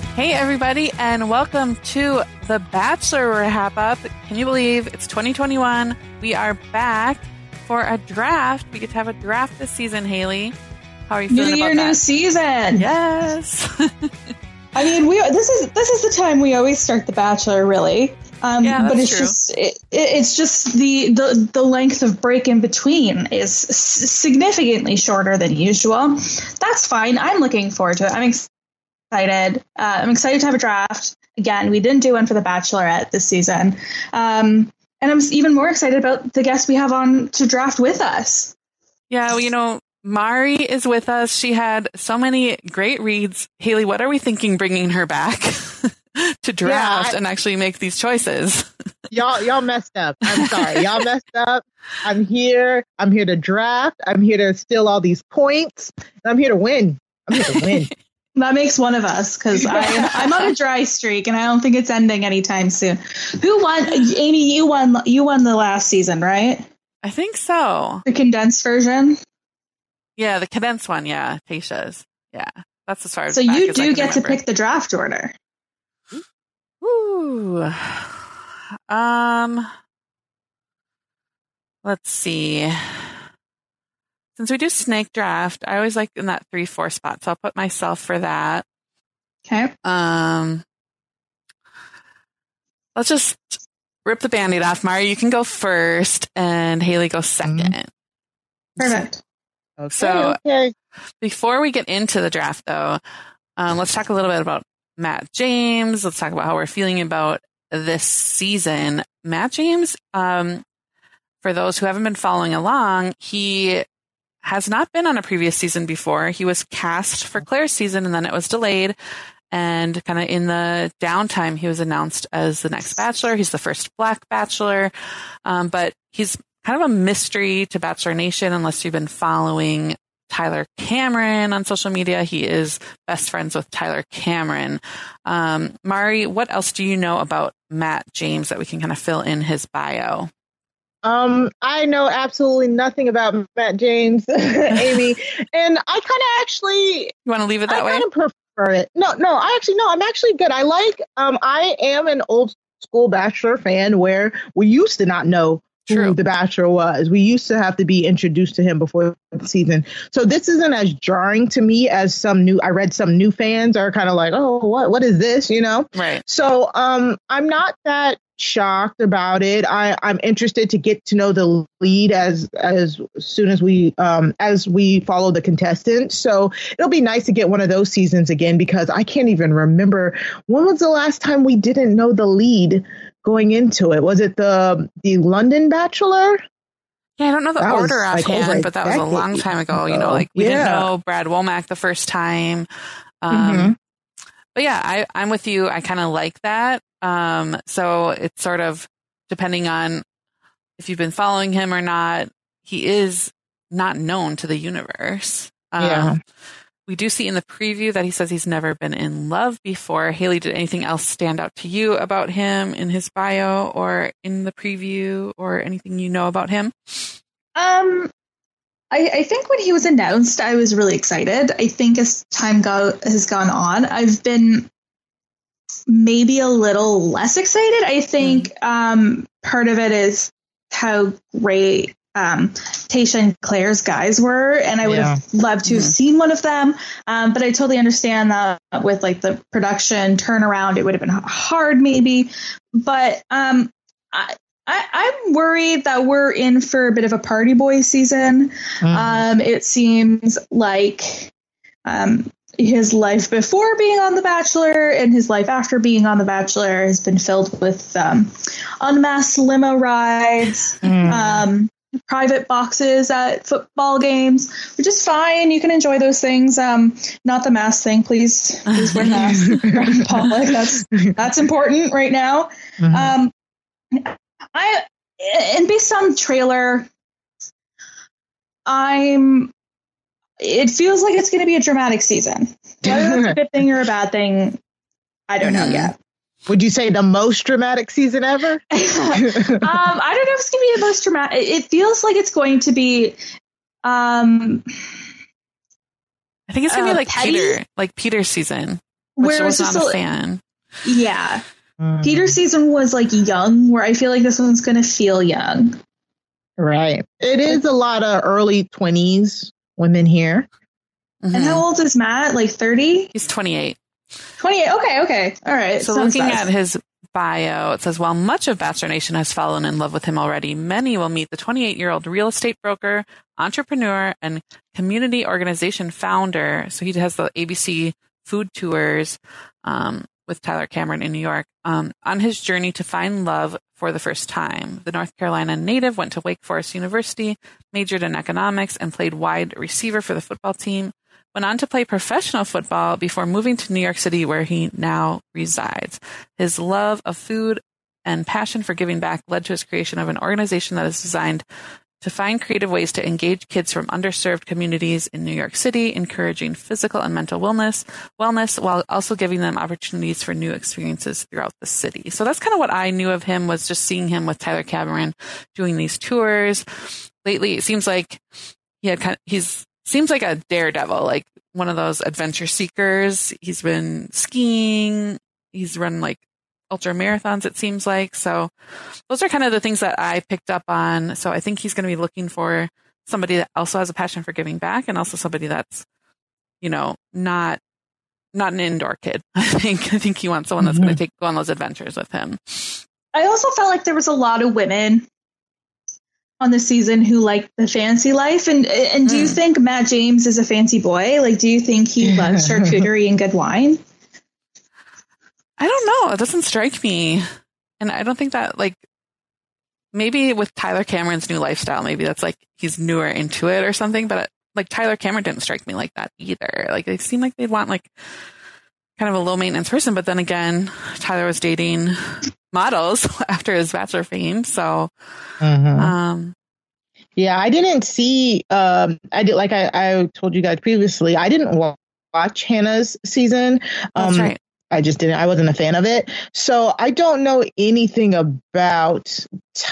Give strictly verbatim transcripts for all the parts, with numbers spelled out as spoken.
Hey, everybody, and welcome to The Bachelor Wrap Up. Can you believe it's twenty twenty-one? We are back for a draft. We get to have a draft this season, Haley. How are you feeling new about year, that? New season. Yes. I mean, we this is this is the time we always start The Bachelor, really. Um, Yeah, but that's it's true. just it, it's just the, the the length of break in between is s- significantly shorter than usual. That's fine. I'm looking forward to it. I'm excited. Uh, I'm excited to have a draft. Again, we didn't do one for The Bachelorette this season, um, and I'm even more excited about the guests we have on to draft with us. Yeah, well, you know, Mari is with us. She had so many great reads. Haley, what are we thinking bringing her back to draft Yeah, I- and actually make these choices? Y'all, y'all messed up. I'm sorry. Y'all messed up. I'm here. I'm here to draft. I'm here to steal all these points. I'm here to win. I'm here to win. That makes one of us, because I'm on a dry streak and I don't think it's ending anytime soon. Who won? Amy, you won. You won the last season, right? I think so. The condensed version. Yeah, the condensed one. Yeah, Tayshia's. Yeah, that's as far as So back you as I do can get to remember. pick the draft order. Ooh. Um, let's see. Since we do snake draft, I always like in that three, four spot. So I'll put myself for that. Okay. Um, let's just rip the Band-Aid off. Mari, you can go first and Haley go second. Perfect. Okay, So- okay. Before we get into the draft, though, um, let's talk a little bit about Matt James. Let's talk about how we're feeling about this season. Matt James, um, for those who haven't been following along, he has not been on a previous season before. He was cast for Claire's season and then it was delayed. And kind of in the downtime, he was announced as the next Bachelor. He's the first Black Bachelor. Um, but he's kind of a mystery to Bachelor Nation unless you've been following Tyler Cameron on social media. He is best friends with Tyler Cameron. Um, Mari, what else do you know about Matt James that we can kind of fill in his bio? Um, I know absolutely nothing about Matt James, Amy, and I kind of actually, You want to leave it that I way? kind of prefer it. No, no, I actually no, I'm actually good. I like. Um, I am an old school Bachelor fan where we used to not know True. who the Bachelor was. We used to have to be introduced to him before the season. So this isn't as jarring to me as some new. I read some new fans are kind of like, oh, what, what is this? You know. Right. So um, I'm not that shocked about it. I, I'm interested to get to know the lead as as soon as we um, as we follow the contestants. So it'll be nice to get one of those seasons again, because I can't even remember when was the last time we didn't know the lead going into it. Was it the the London Bachelor? Yeah, I don't know the That was, order like, over offhand, a but that was a long decade time ago. You know, ago. like we didn't Yeah. know Brad Womack the first time. Um, Mhm. But yeah, I, I'm with you. I kind of like that. Um, so it's sort of depending on if you've been following him or not. He is not known to the universe. Um, Yeah. We do see in the preview that he says he's never been in love before. Haley, did anything else stand out to you about him in his bio or in the preview or anything you know about him? Um, I, I think when he was announced, I was really excited. I think as time go, has gone on, I've been maybe a little less excited. I think um, part of it is how great um, Tayshia and Claire's guys were, and I would Yeah. have loved to have Mhm. seen one of them. Um, but I totally understand that with like the production turnaround, it would have been hard maybe. But um, I, I, I'm worried that we're in for a bit of a party boy season. Mhm. Um, it seems like um, his life before being on The Bachelor and his life after being on The Bachelor has been filled with um, unmasked limo rides, Mm. um, private boxes at football games, which is fine. You can enjoy those things. Um, not the mask thing, please. Please wear masks in public. That's that's important right now. Mhm. Um, I and based on the trailer, I'm. It feels like it's going to be a dramatic season. Whether that's a good thing or a bad thing, I don't know Mhm. yet. Would you say the most dramatic season ever? um, I don't know if it's going to be the most dramatic. It feels like it's going to be. Um, I think it's gonna Uh, be like petty? Peter, like Peter's season. which Where I was it's not just a a- fan. Yeah. Mm. Peter's season was like young, where I feel like this one's going to feel young. Right. It is a lot of early twenties women here. Mhm. And how old is Matt? Like thirty? He's twenty-eight. twenty-eight. Okay, okay. All right. So Sounds looking nice. at his bio, it says, while much of Bachelor Nation has fallen in love with him already, many will meet the twenty-eight-year-old real estate broker, entrepreneur, and community organization founder. So he has the A B C food tours um, with Tyler Cameron in New York. Um, on his journey to find love for the first time, the North Carolina native went to Wake Forest University, majored in economics, and played wide receiver for the football team. Went on to play professional football before moving to New York City, where he now resides. His love of food and passion for giving back led to his creation of an organization that is designed to find creative ways to engage kids from underserved communities in New York City, encouraging physical and mental wellness, wellness while also giving them opportunities for new experiences throughout the city. So that's kind of what I knew of him, was just seeing him with Tyler Cameron doing these tours. Lately, it seems like he had kind of, he's seems like a daredevil, like one of those adventure seekers. He's been skiing. He's run like ultra marathons, it seems like. So those are kind of the things that I picked up on. So I think he's going to be looking for somebody that also has a passion for giving back, and also somebody that's, you know, not not an indoor kid. I think I think he wants someone that's mm-hmm. going to take go on those adventures with him. I also felt like there was a lot of women on the season who like the fancy life. And and do mm. you think Matt James is a fancy boy? Like, do you think he loves charcuterie and good wine? I don't know. It doesn't strike me. And I don't think that, like, maybe with Tyler Cameron's new lifestyle, maybe that's like he's newer into it or something. But like Tyler Cameron didn't strike me like that either. Like, they seem like they'd want like kind of a low maintenance person. But then again, Tyler was dating models after his Bachelor fame. So, mm-hmm. um, yeah, I didn't see, um, I did, like I, I told you guys previously, I didn't wa- watch Hannah's season. Um, That's right. I just didn't, I wasn't a fan of it. So I don't know anything about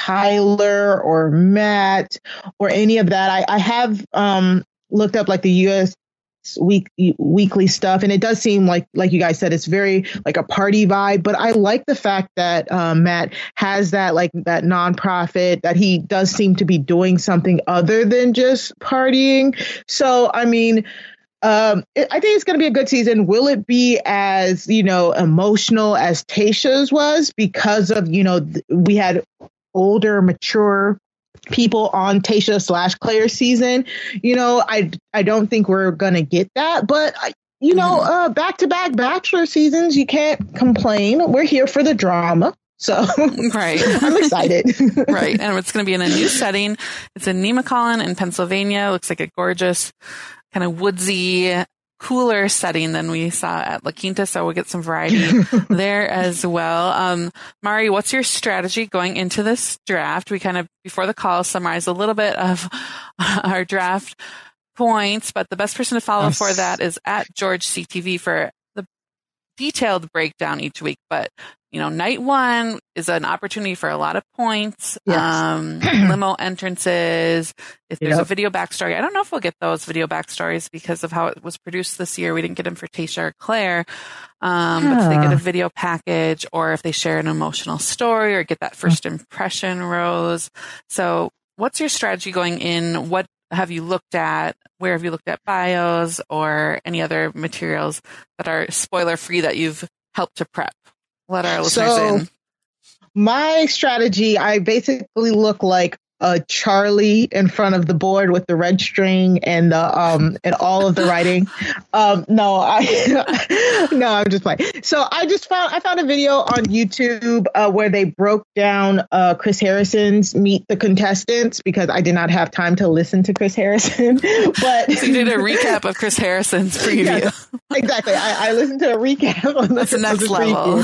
Tyler or Matt or any of that. I, I have, um, looked up like the U S week weekly stuff, and it does seem like like you guys said, it's very like a party vibe. But I like the fact that um, Matt has that like that nonprofit, that he does seem to be doing something other than just partying. So I mean, um, it, I think it's going to be a good season. Will it be as, you know, emotional as Tayshia's was, because of, you know, th- we had older, mature people on Tayshia slash Claire's season? You know, I I don't think we're gonna get that, but I, you know, uh, back to back Bachelor seasons, you can't complain. We're here for the drama, so right. I'm excited. Right, and it's going to be in a new setting. It's in Nemacolin in Pennsylvania. It looks like a gorgeous, kind of woodsy, cooler setting than we saw at La Quinta, so we'll get some variety there as well. Um, Mari, what's your strategy going into this draft? We kind of, before the call, summarized a little bit of our draft points, but the best person to follow yes. for that is at George C T V for the detailed breakdown each week. But, you know, night one is an opportunity for a lot of points, yes. um, limo entrances. If there's yep. a video backstory, I don't know if we'll get those video backstories because of how it was produced this year. We didn't get them for Tayshia or Claire. Um, yeah. But if they get a video package, or if they share an emotional story, or get that first impression rose. So what's your strategy going in? What have you looked at? Where have you looked at bios or any other materials that are spoiler free that you've helped to prep? Let our listeners so, in. My strategy, I basically look like a Charlie in front of the board with the red string and the um and all of the writing. Um, no, I no, I'm just playing. So I just found I found a video on YouTube uh, where they broke down uh, Chris Harrison's Meet the Contestants, because I did not have time to listen to Chris Harrison. But so you did a recap of Chris Harrison's preview. Yes, exactly. I, I listened to a recap on That's the, the next the level.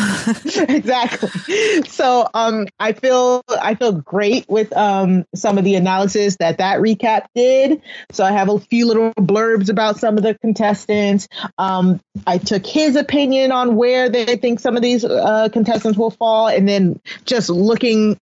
Exactly. So um, I feel I feel great with um. some of the analysis that that recap did. So I have a few little blurbs about some of the contestants. Um, I took his opinion on where they think some of these uh, contestants will fall, and then just looking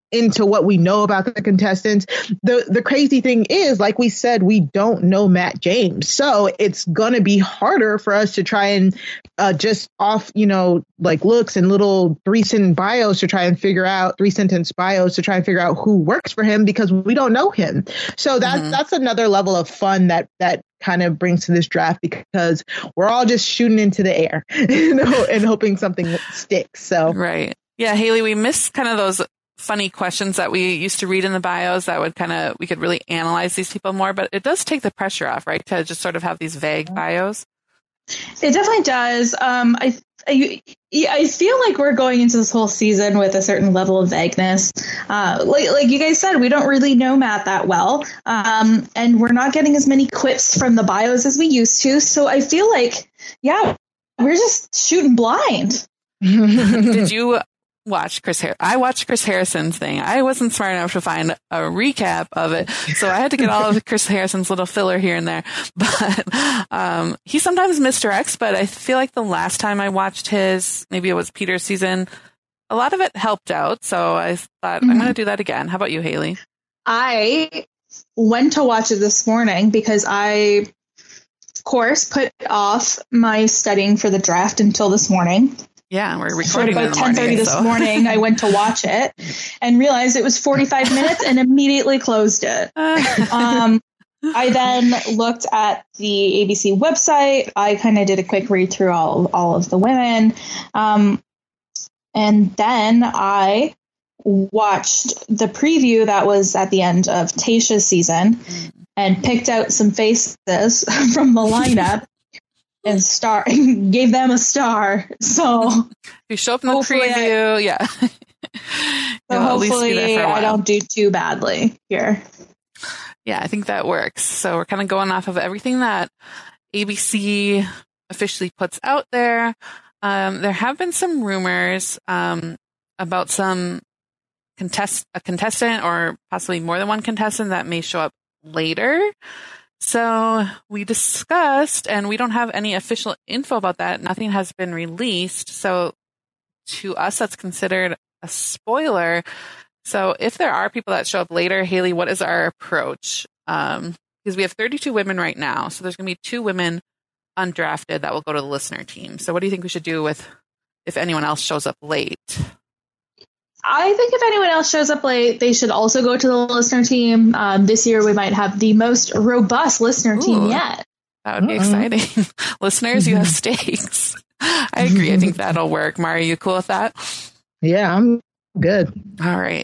into what we know about the contestants. The the crazy thing is, like we said, we don't know Matt James. So it's going to be harder for us to try and uh, just off, you know, like looks and little three sentence bios to try and figure out three sentence bios to try and figure out who works for him because we don't know him. So that's mm-hmm. that's another level of fun that that kind of brings to this draft because we're all just shooting into the air, you know, and hoping something sticks. So right. Yeah, Haley, we missed kind of those funny questions that we used to read in the bios that would kind of, we could really analyze these people more, but it does take the pressure off, right? To just sort of have these vague bios. It definitely does. Um, I, I, I feel like we're going into this whole season with a certain level of vagueness. Uh, like, like you guys said, we don't really know Matt that well. Um, and we're not getting as many quips from the bios as we used to. So I feel like, yeah, we're just shooting blind. Did you watch Chris Har- I watched Chris Harrison's thing. I wasn't smart enough to find a recap of it, so I had to get all of Chris Harrison's little filler here and there. But um, he sometimes misdirects, but I feel like the last time I watched his, maybe it was Peter's season, a lot of it helped out. So I thought, mm-hmm. I'm going to do that again. How about you, Haley? I went to watch it this morning because I, of course, put off my studying for the draft until this morning. Yeah, we're recording so about ten thirty this so. morning. I went to watch it and realized it was forty-five minutes and immediately closed it. Um, I then looked at the A B C website. I kind of did a quick read through all all of the women, um, and then I watched the preview that was at the end of Tayshia's season and picked out some faces from the lineup. And star gave them a star. So you show up in the preview, I, yeah. So hopefully I don't do too badly here. Yeah, I think that works. So we're kind of going off of everything that A B C officially puts out there. Um, there have been some rumors um, about some contest a contestant or possibly more than one contestant that may show up later. So we discussed, and we don't have any official info about that. Nothing has been released. So to us, that's considered a spoiler. So if there are people that show up later, Haley, what is our approach? Um, because we have thirty-two women right now. So there's going to be two women undrafted that will go to the listener team. So what do you think we should do with if anyone else shows up late? I think if anyone else shows up late, they should also go to the listener team. Um, this year, we might have the most robust listener Ooh, team yet. That would be mm-hmm. exciting. Listeners, you have stakes. I agree. I think that'll work. Mari, you cool with that? Yeah, I'm good. All right.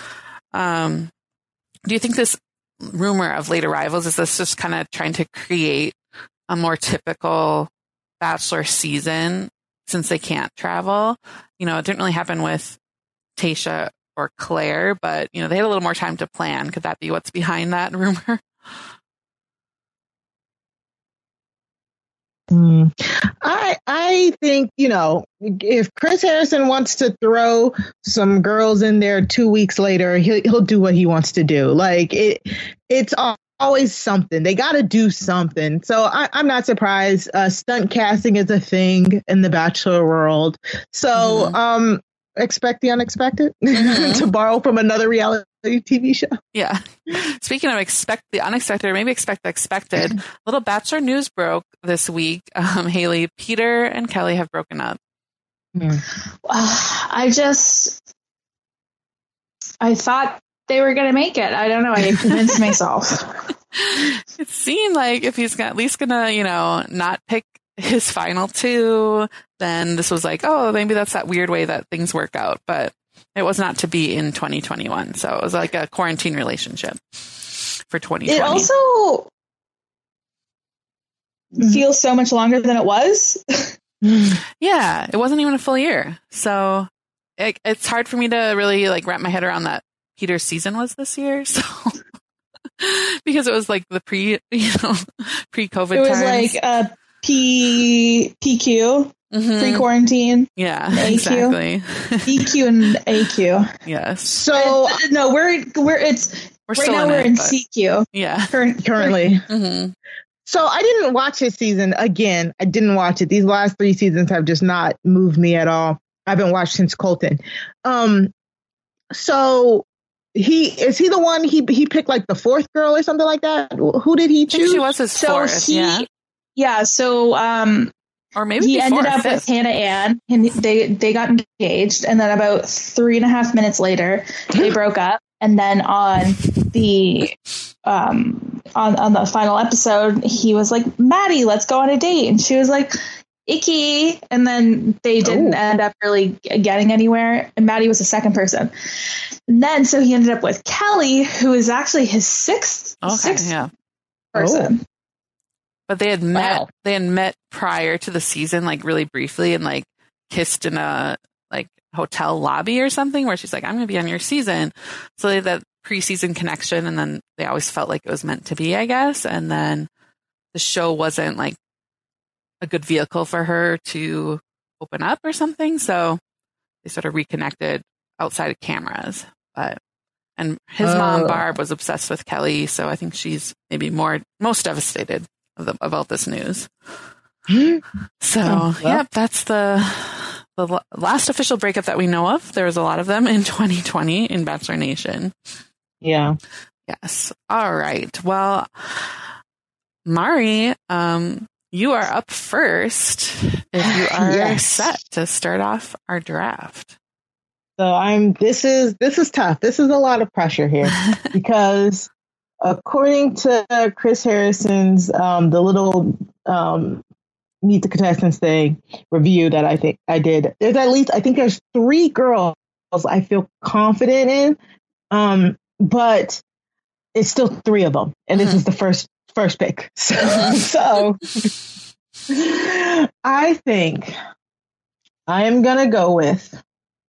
Um, do you think this rumor of late arrivals, is this just kind of trying to create a more typical Bachelor season since they can't travel? You know, it didn't really happen with Tayshia or Claire, but you know they had a little more time to plan. Could that be what's behind that rumor? Mm. I I think you know if Chris Harrison wants to throw some girls in there two weeks later, he'll he'll do what he wants to do. Like it, it's always something. They got to do something. So I, I'm not surprised. Uh, stunt casting is a thing in the Bachelor world. So mm-hmm. um. expect the unexpected, mm-hmm. to borrow from another reality T V show. Yeah. Speaking of expect the unexpected, or maybe expect the expected, little Bachelor news broke this week. Um, Haley, Peter and Kelly have broken up. Mm. Uh, I just, I thought they were going to make it. I don't know. I convinced myself. It seemed like if he's at least going to, you know, not pick his final two, then this was like, oh, maybe that's that weird way that things work out. But it was not to be in twenty twenty-one. So it was like a quarantine relationship for twenty twenty. It also mm-hmm. feels so much longer than it was. Yeah, it wasn't even a full year. So it, it's hard for me to really like wrap my head around that Peter's season was this year. So because it was like the pre, you know, pre-COVID It was times. like a P, PQ. Mm-hmm. Pre-quarantine. Yeah, A Q. exactly. E Q and A Q. Yes. So uh, no, we're we're it's we're right still now in we're it, in but, C Q. Yeah. Current, currently. Mm-hmm. So I didn't watch his season again. I didn't watch it. These last three seasons have just not moved me at all. I haven't watched since Colton. Um. So he is he the one he he picked like the fourth girl or something like that? Who did he I think choose? she was his So fourth, he, yeah. yeah. So um, Or maybe he before, ended up fifth. with Hannah Ann, and they they got engaged, and then about three and a half minutes later, they broke up. And then on the um on on the final episode, he was like, "Maddie, let's go on a date," and she was like, "Icky." And then they didn't Oh. end up really getting anywhere. And Maddie was the second person. And then so he ended up with Kelly, who is actually his sixth Okay, sixth yeah. person. But they had met. Wow. They had met prior to the season, like really briefly, and like kissed in a like hotel lobby or something, where she's like, "I'm going to be on your season." So they had that preseason connection, and then they always felt like it was meant to be, I guess. And then the show wasn't like a good vehicle for her to open up or something, so they sort of reconnected outside of cameras. But and his mom Oh. Barb was obsessed with Kelly, so I think she's maybe more most devastated of the, about this news. So, Oh, well. yep, that's the the l- last official breakup that we know of. There was a lot of them in twenty twenty in Bachelor Nation. Yeah. Yes. All right. Well, Mari, um, you are up first if you are Yes. set to start off our draft. So I'm this is this is tough. This is a lot of pressure here because according to Chris Harrison's um the little um Meet the Contestants thing review that I think I did, there's at least I think there's three girls I feel confident in. Um but it's still three of them. And this Mhm. is the first first pick. So, so I think I am gonna go with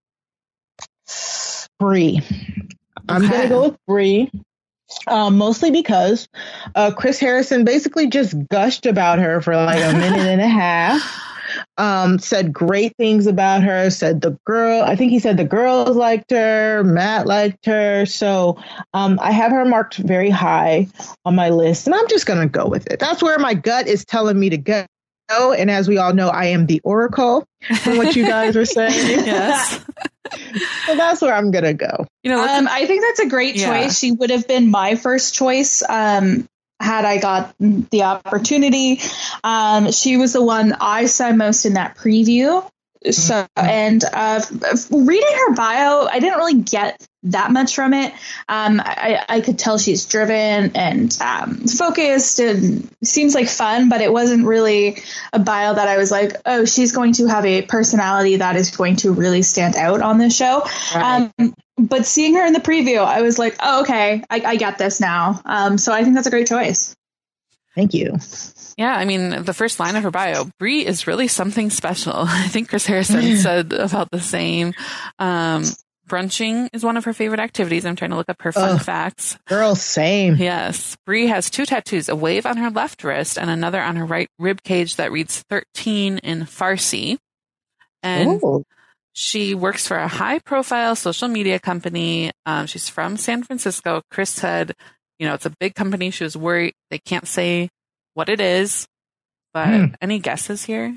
Bree. I'm Okay. gonna go with Bree, um, mostly because uh, Chris Harrison basically just gushed about her for like a minute and a half. Um, said great things about her. Said the girl, I think he said the girls liked her, Matt liked her. So um, I have her marked very high on my list, and I'm just gonna go with it. That's where my gut is telling me to go. And as we all know, I am the oracle from what you guys were saying. Yes. So that's where I'm gonna go. You know, look Um, I think that's a great Yeah. choice. She would have been my first choice um, had I got the opportunity. Um, she was the one I saw most in that preview. So, and uh, f- reading her bio, I didn't really get that much from it. Um, I, I could tell she's driven and um, focused and seems like fun, but it wasn't really a bio that I was like, oh, she's going to have a personality that is going to really stand out on this show. Right. Um, but seeing her in the preview, I was like, oh, okay, I, I get this now. Um, so I think that's a great choice. Thank you. Yeah, I mean, the first line of her bio, Bree is really something special. I think Chris Harrison said about the same. Um, brunching is one of her favorite activities. I'm trying to look up her fun Ugh. facts. Girl, same. Yes, Bree has two tattoos, a wave on her left wrist and another on her right rib cage that reads thirteen in Farsi. And Ooh. she works for a high-profile social media company. Um, she's from San Francisco. Chris said, you know, it's a big company. She was worried they can't say what it is. But Hmm. any guesses here?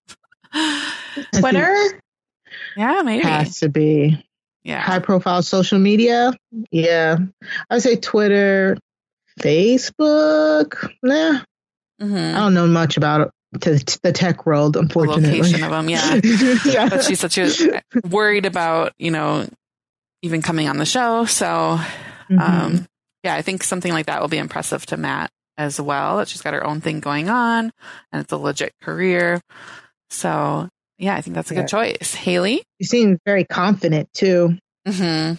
Twitter? Yeah, maybe. Has to be Yeah. high profile social media. Yeah. I would say Twitter, Facebook. Nah, I hmm don't know much about it. To to the tech world, The unfortunately. location of them, yeah. Yeah. But she said she was worried about, you know, even coming on the show. So, Mhm. um, yeah, I think something like that will be impressive to Matt as well, that she's got her own thing going on and it's a legit career. So, yeah, I think that's a Yeah. good choice. Haley? You seem very confident too. Mm-hmm.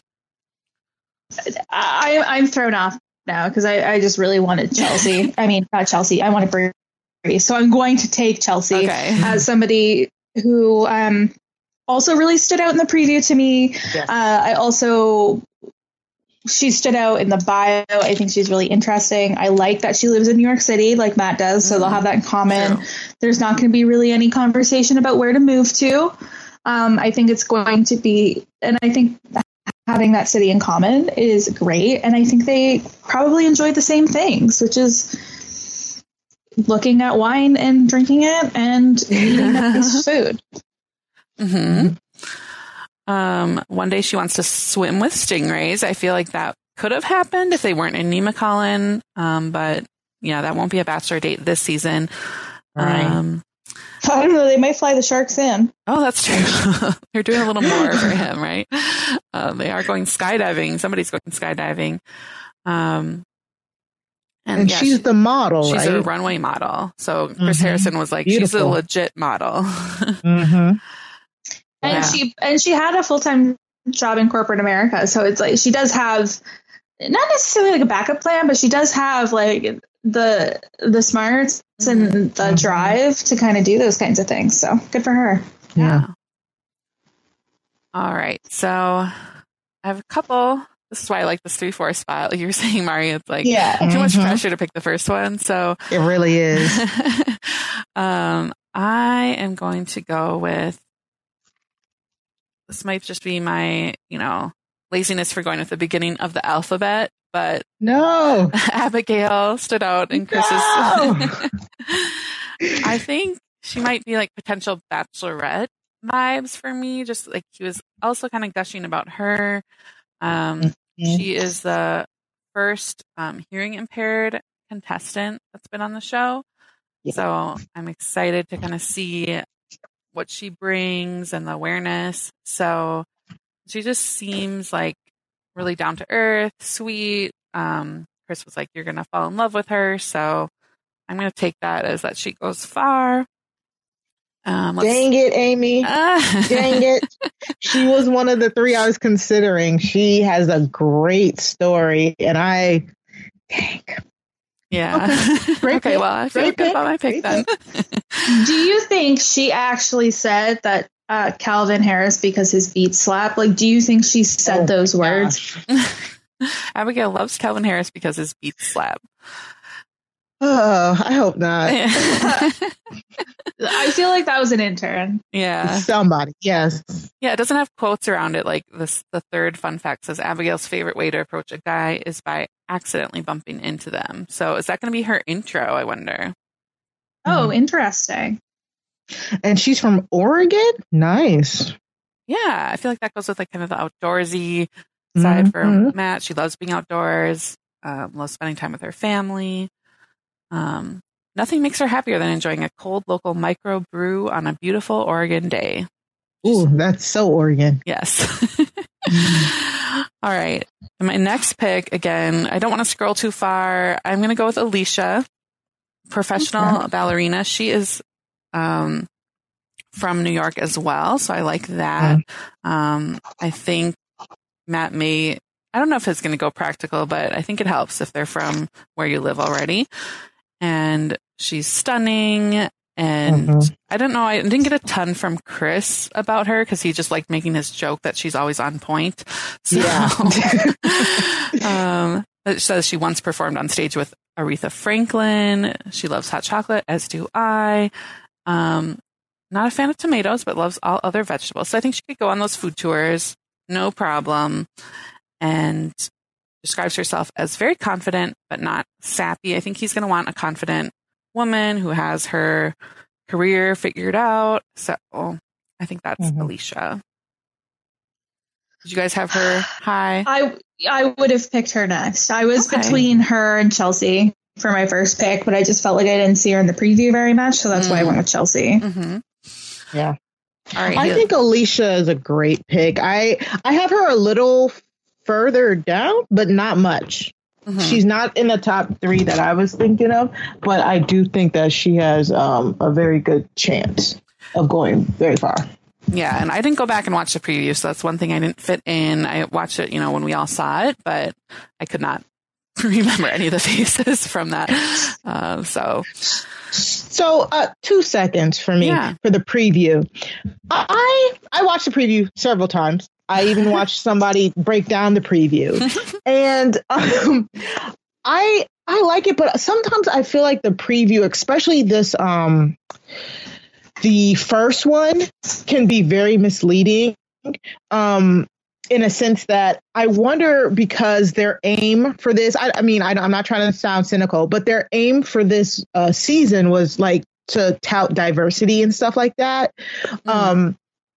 I, I'm thrown off now because I, I just really wanted Chelsea. I mean, not Chelsea. I wanted Bree. So I'm going to take Chelsea Okay. as somebody who um, also really stood out in the preview to me. Yes. Uh, I also, she stood out in the bio. I think she's really interesting. I like that she lives in New York City like Matt does. So they'll have that in common. True. There's not going to be really any conversation about where to move to. Um, I think it's going to be, and I think having that city in common is great. And I think they probably enjoy the same things, which is looking at wine and drinking it and eating nice food. Mm-hmm. Um, one day she wants to swim with stingrays. I feel like that could have happened if they weren't in Nemacolin. Um, but yeah, that won't be a bachelor date this season. Right. Um, I don't know. They might fly the sharks in. oh, that's true. They're doing a little more for him, right? Uh, they are going skydiving. Somebody's going skydiving. Um, And, and yeah, she's she- the model, she's right? a runway model. So Chris Mhm. Harrison was like, she's a Beautiful. legit model. hmm And Yeah. she and she had a full time job in corporate America, so it's like she does have not necessarily like a backup plan, but she does have like the the smarts and the Mhm. drive to kind of do those kinds of things. So good for her. Yeah. All right. So I have a couple. This is why I like this three four spot. Like you were saying, Mari, it's like Yeah. too much Mhm. pressure to pick the first one. So It really is. um, I am going to go with, this might just be my, you know, laziness for going with the beginning of the alphabet, but No. Abigail stood out in Chris's. No! I think she might be like potential bachelorette vibes for me. Just like he was also kind of gushing about her. Um, Mhm. She is the first um, hearing impaired contestant that's been on the show. Yeah. So I'm excited to kind of see what she brings and the awareness. So she just seems like really down to earth, sweet. Um, Chris was like, you're going to fall in love with her. So I'm going to take that as that she goes far. Um, let's- Dang it, Amy. Ah. Dang it. She was one of the three I was considering. She has a great story, and I, dang. Yeah. Okay. Great okay, pick. well, I feel Great good pick. about my pick Great then. Do you think she actually said that uh, Calvin Harris because his beat slap? Like, do you think she said Oh, those words? gosh. Abigail loves Calvin Harris because his beats slap. Oh, I hope not. I feel like that was an intern. yeah. Somebody, yes. Yeah, it doesn't have quotes around it. Like this, the third fun fact says Abigail's favorite way to approach a guy is by accidentally bumping into them. So is that going to be her intro, I wonder? Oh, Mhm. interesting. And she's from Oregon? Nice. Yeah, I feel like that goes with like kind of the outdoorsy side for Mhm. Matt. She loves being outdoors, um, loves spending time with her family. Um, nothing makes her happier than enjoying a cold local micro brew on a beautiful Oregon day. Ooh, that's so Oregon. Yes. All right. My next pick, again, I don't want to scroll too far. I'm going to go with Alicia, professional Okay. ballerina. She is um, from New York as well, so I like that. Um, I think Matt may, I don't know if it's going to go practical, but I think it helps if they're from where you live already. And she's stunning. And Mhm. I don't know, I didn't get a ton from Chris about her because he just liked making his joke that she's always on point. So, Yeah. um, it says she once performed on stage with Aretha Franklin. She loves hot chocolate, as do I. Um, not a fan of tomatoes, but loves all other vegetables. So I think she could go on those food tours, no problem. And describes herself as very confident, but not sappy. I think he's going to want a confident woman who has her career figured out. So I think that's Mhm. Alicia. Did you guys have her high? I I would have picked her next. I was Okay. between her and Chelsea for my first pick, but I just felt like I didn't see her in the preview very much, so that's why I Mm. went with Chelsea. Mm-hmm. Yeah. All right. I Haley. think Alicia is a great pick. I I have her a little further down, but not much. Mhm. She's not in the top three that I was thinking of, but I do think that she has um, a very good chance of going very far. Yeah, and I didn't go back and watch the preview, so that's one thing I didn't fit in. I watched it, you know, when we all saw it, but I could not remember any of the faces from that. Uh, so So, uh, two seconds for me Yeah. for the preview. I I watched the preview several times. I even watched somebody break down the preview, and um, I I like it, but sometimes I feel like the preview, especially this um the first one, can be very misleading. Um, in a sense that I wonder, because their aim for this, I, I mean, I, I'm not trying to sound cynical, but their aim for this uh, season was like to tout diversity and stuff like that. mm, Um,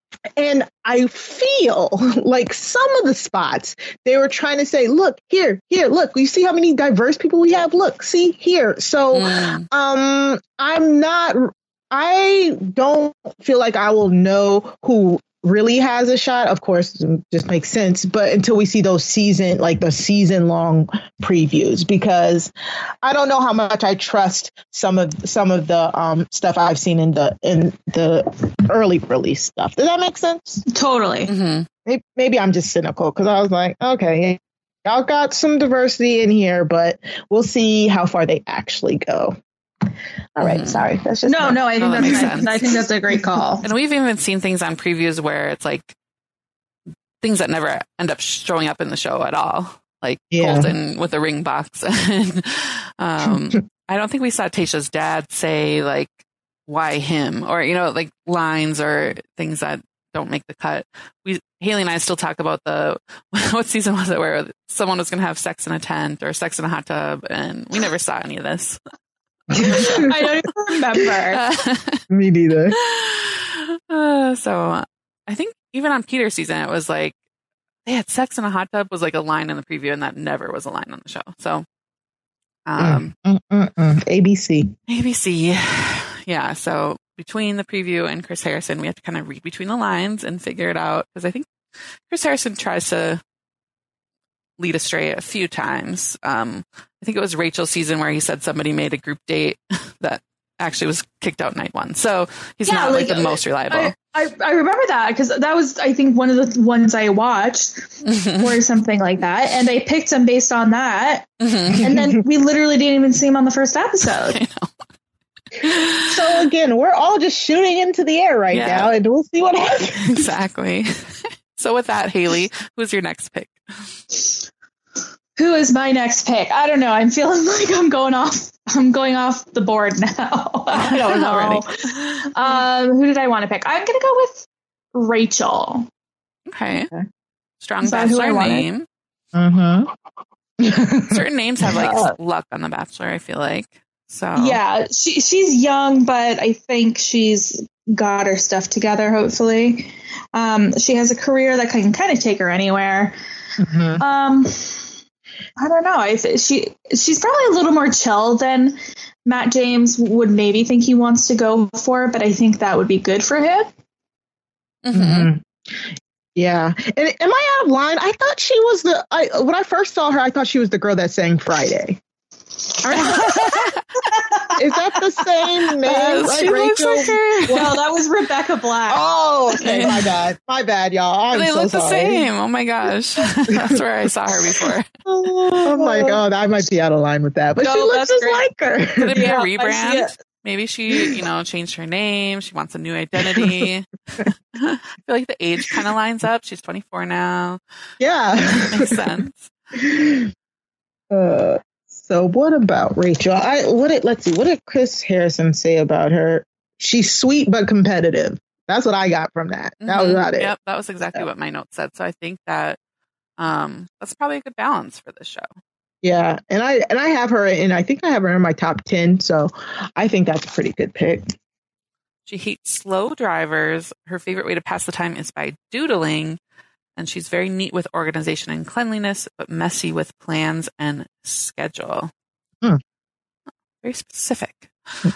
And I feel like some of the spots they were trying to say, look, here, here, look, you see how many diverse people we have? Look, see here. So mm. um, I'm not, I don't feel like I will know who really has a shot. Of course, it just makes sense. But until we see those season, like the season long previews, because I don't know how much I trust some of some of the um, stuff I've seen in the in the early release stuff. Does that make sense? Totally. Mm-hmm. Maybe, maybe I'm just cynical because I was like, okay, y'all got some diversity in here, but we'll see how far they actually go. All right, mm-hmm. sorry. That's just no, my, no. I think oh, that that's makes sense. I think that's a great call. And we've even seen things on previews where it's like things that never end up showing up in the show at all, like yeah. Colton with a ring box. and, um, I don't think we saw Tayshia's dad say like, "Why him?" or you know, like lines or things that don't make the cut. We Haley and I still talk about the what season was it where someone was going to have sex in a tent or sex in a hot tub, and we never saw any of this. I don't even remember. Me neither. Uh, so I think even on Peter's season, it was like they had sex in a hot tub was like a line in the preview, and that never was a line on the show. So, um, mm, mm, mm, A B C, A B C, yeah. So between the preview and Chris Harrison, we have to kind of read between the lines and figure it out because I think Chris Harrison tries to lead astray a few times. Um, I think it was Rachel's season where he said somebody made a group date that actually was kicked out night one. So he's yeah, not like, like the most reliable. I, I, I remember that because that was, I think, one of the ones I watched or something like that. And I picked him based on that. Mm-hmm. And then we literally didn't even see him on the first episode. So again, we're all just shooting into the air right yeah. now, and we'll see what happens. Exactly. So with that, Haley, who's your next pick? Who is my next pick? I don't know. I'm feeling like I'm going off. I'm going off the board now. I don't know. um, who did I want to pick? I'm going to go with Rachel. Okay. okay. Strong Bachelor name. Mm-hmm. Certain names have like luck on The Bachelor, I feel like. So yeah, she she's young, but I think she's got her stuff together. Hopefully, um, she has a career that can kind of take her anywhere. Mm-hmm. Um, I don't know. I she she's probably a little more chill than Matt James would maybe think he wants to go for, but I think that would be good for him. Mm-hmm. Mm-hmm. Yeah. And am I out of line? I thought she was the. I when I first saw her, I thought she was the girl that sang Friday. Is that the same name? Uh, right, she looks like her. Well, that was Rebecca Black. Oh, okay. My bad. My bad, y'all. I'm they so look sorry. the same. Oh my gosh. That's where I saw her before. Oh my God. I might be out of line with that, but no, she looks just great. Like her. Could it be yeah, a rebrand? Maybe she, you know, changed her name. She wants a new identity. I feel like the age kind of lines up. She's twenty-four now. Yeah. Makes sense. Uh, So what about Rachel? I what did let's see. What did Chris Harrison say about her? She's sweet but competitive. That's what I got from that. That mm-hmm. was about it. Yep, that was exactly what my notes said. So I think that um, that's probably a good balance for this show. Yeah, and I and I have her in. I think I have her in my top ten. So I think that's a pretty good pick. She hates slow drivers. Her favorite way to pass the time is by doodling. And she's very neat with organization and cleanliness, but messy with plans and schedule. Hmm. Very specific. uh,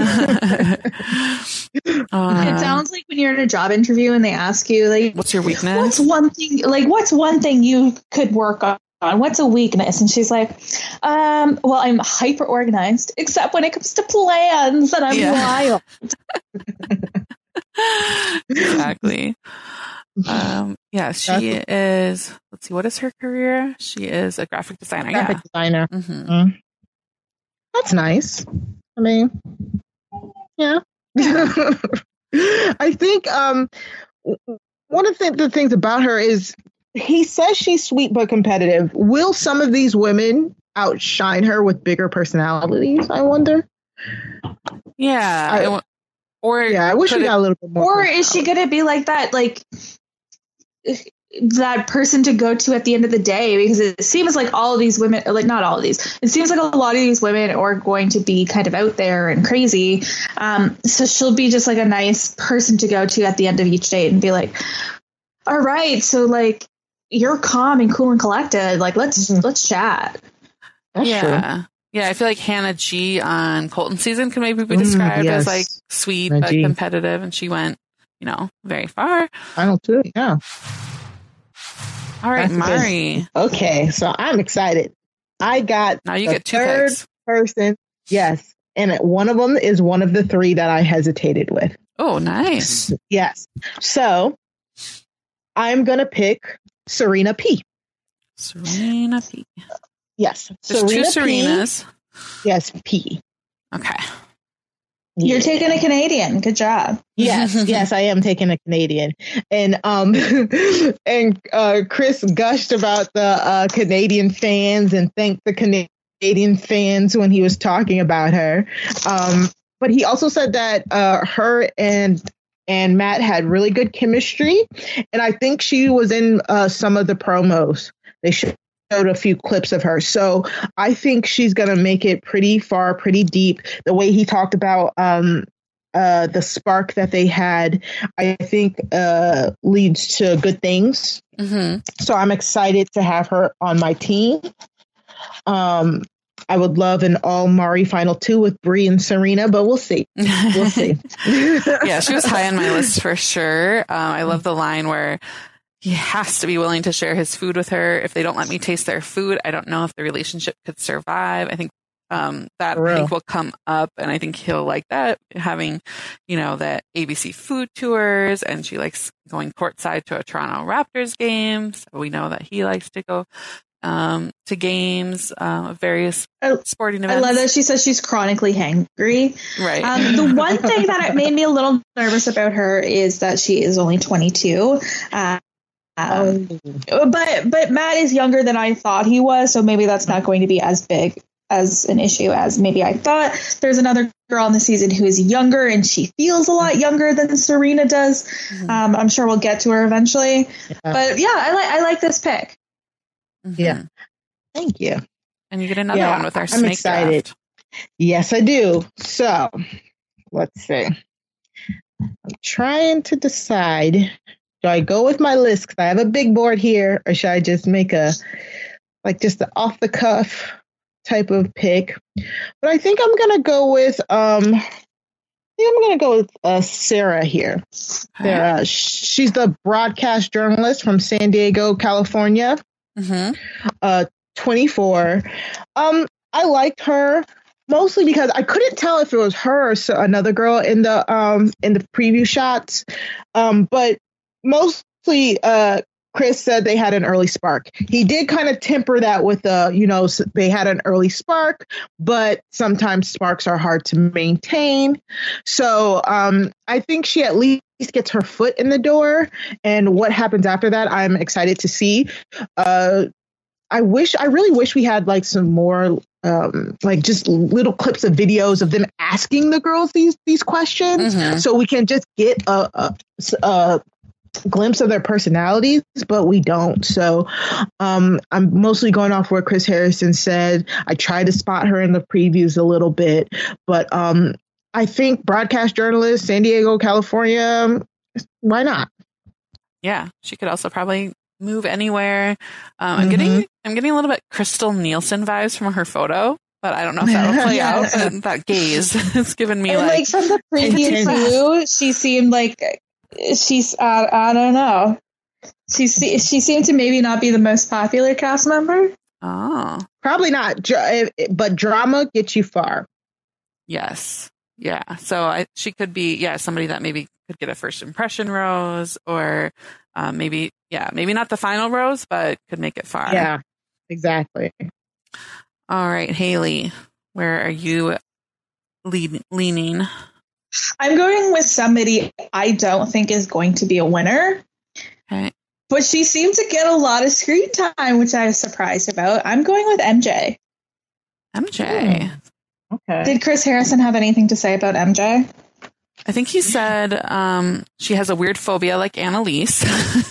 it sounds like when you're in a job interview and they ask you, like, what's your weakness? What's one thing, like, what's one thing you could work on? What's a weakness? And she's like, um, well, I'm hyper organized, except when it comes to plans, and I'm yeah. wild. Exactly. Um, yeah, she is, let's see, what is her career? She is a graphic designer. Graphic yeah. designer. Mm-hmm. Mm. That's nice. I mean, yeah. I think um, one of the, the things about her is he says she's sweet but competitive. Will some of these women outshine her with bigger personalities, I wonder? Yeah. I, I, or yeah, I wish we got a little bit more. Or is she going to be like that? Like, that person to go to at the end of the day, because it seems like all of these women, like not all of these, it seems like a lot of these women are going to be kind of out there and crazy. Um, so she'll be just like a nice person to go to at the end of each date and be like, all right, so like you're calm and cool and collected. Like let's mm-hmm. let's chat. That's yeah. true. Yeah, I feel like Hannah G on Colton season can maybe be described mm, yes. as like sweet Hannah but G. competitive, and she went, you know, very far. Final two, yeah. All right, That's Mari. Good. Okay, so I'm excited. I got now you the get two third picks. person. Yes, and one of them is one of the three that I hesitated with. Oh, nice. Yes. So I'm gonna pick Serena P. Serena P. Yes. There's Serena two Serenas. P. Yes, P. Okay. You're Yeah. taking a Canadian. Good job. Yes, yes, I am taking a Canadian. And um and uh Chris gushed about the uh Canadian fans and thanked the Canadian fans when he was talking about her. Um but he also said that uh her and and Matt had really good chemistry, and I think she was in uh some of the promos. They showed a few clips of her. So I think she's going to make it pretty far, pretty deep. The way he talked about um, uh, the spark that they had, I think uh, leads to good things. Mm-hmm. So I'm excited to have her on my team. Um, I would love an all Mari final two with Brie and Serena, but we'll see. We'll see. Yeah, she was high on my list for sure. Um, I love the line where he has to be willing to share his food with her. If they don't let me taste their food, I don't know if the relationship could survive. I think um, that I think will come up, and I think he'll like that, having, you know, the A B C food tours, and she likes going courtside to a Toronto Raptors game. So we know that he likes to go um, to games uh, of various I, sporting events. I love that she says she's chronically hangry. Right. Um, the one thing that made me a little nervous about her is that she is only twenty-two. Uh, Um, but but Matt is younger than I thought he was, so maybe that's not going to be as big as an issue as maybe I thought. There's another girl in the season who is younger, and she feels a lot younger than Serena does. Mm-hmm. Um, I'm sure we'll get to her eventually. Yeah. But yeah, I like I like this pick. Mm-hmm. Yeah, thank you. And you get another yeah, one with our I'm snake excited. draft. Yes, I do. So let's see. I'm trying to decide. Do I go with my list because I have a big board here, or should I just make a, like just the off the cuff type of pick? But I think I'm going to go with, um, I think I'm going to go with uh, Sarah here. Okay. Sarah, she's the broadcast journalist from San Diego, California, mm-hmm. uh, twenty-four. Um, I liked her mostly because I couldn't tell if it was her or so, another girl in the um in the preview shots, um, but mostly, uh, Chris said they had an early spark. He did kind of temper that with, uh, you know, they had an early spark, but sometimes sparks are hard to maintain. So um, I think she at least gets her foot in the door. And what happens after that, I'm excited to see. Uh, I wish, I really wish we had like some more, um, like just little clips of videos of them asking the girls these these questions, mm-hmm. so we can just get a, a, a glimpse of their personalities, but we don't. So um, I'm mostly going off what Chris Harrison said. I tried to spot her in the previews a little bit, but um, I think broadcast journalist, San Diego, California, why not? Yeah, she could also probably move anywhere. Um, I'm mm-hmm. getting I'm getting a little bit Crystal Nielsen vibes from her photo, but I don't know if that'll play out. But that gaze has given me and like, like from the previous view, she seemed like she's uh, I don't know. She she seemed to maybe not be the most popular cast member. Oh, probably not. But drama gets you far. Yes, yeah. So I, she could be yeah somebody that maybe could get a first impression rose, or um, maybe yeah maybe not the final rose, but could make it far. Yeah, exactly. All right, Haley, where are you lead, leaning? I'm going with somebody I don't think is going to be a winner. Okay. But she seemed to get a lot of screen time, which I was surprised about. I'm going with M J. M J. Hmm. Okay. Did Chris Harrison have anything to say about M J? I think he said um, she has a weird phobia like Annalise.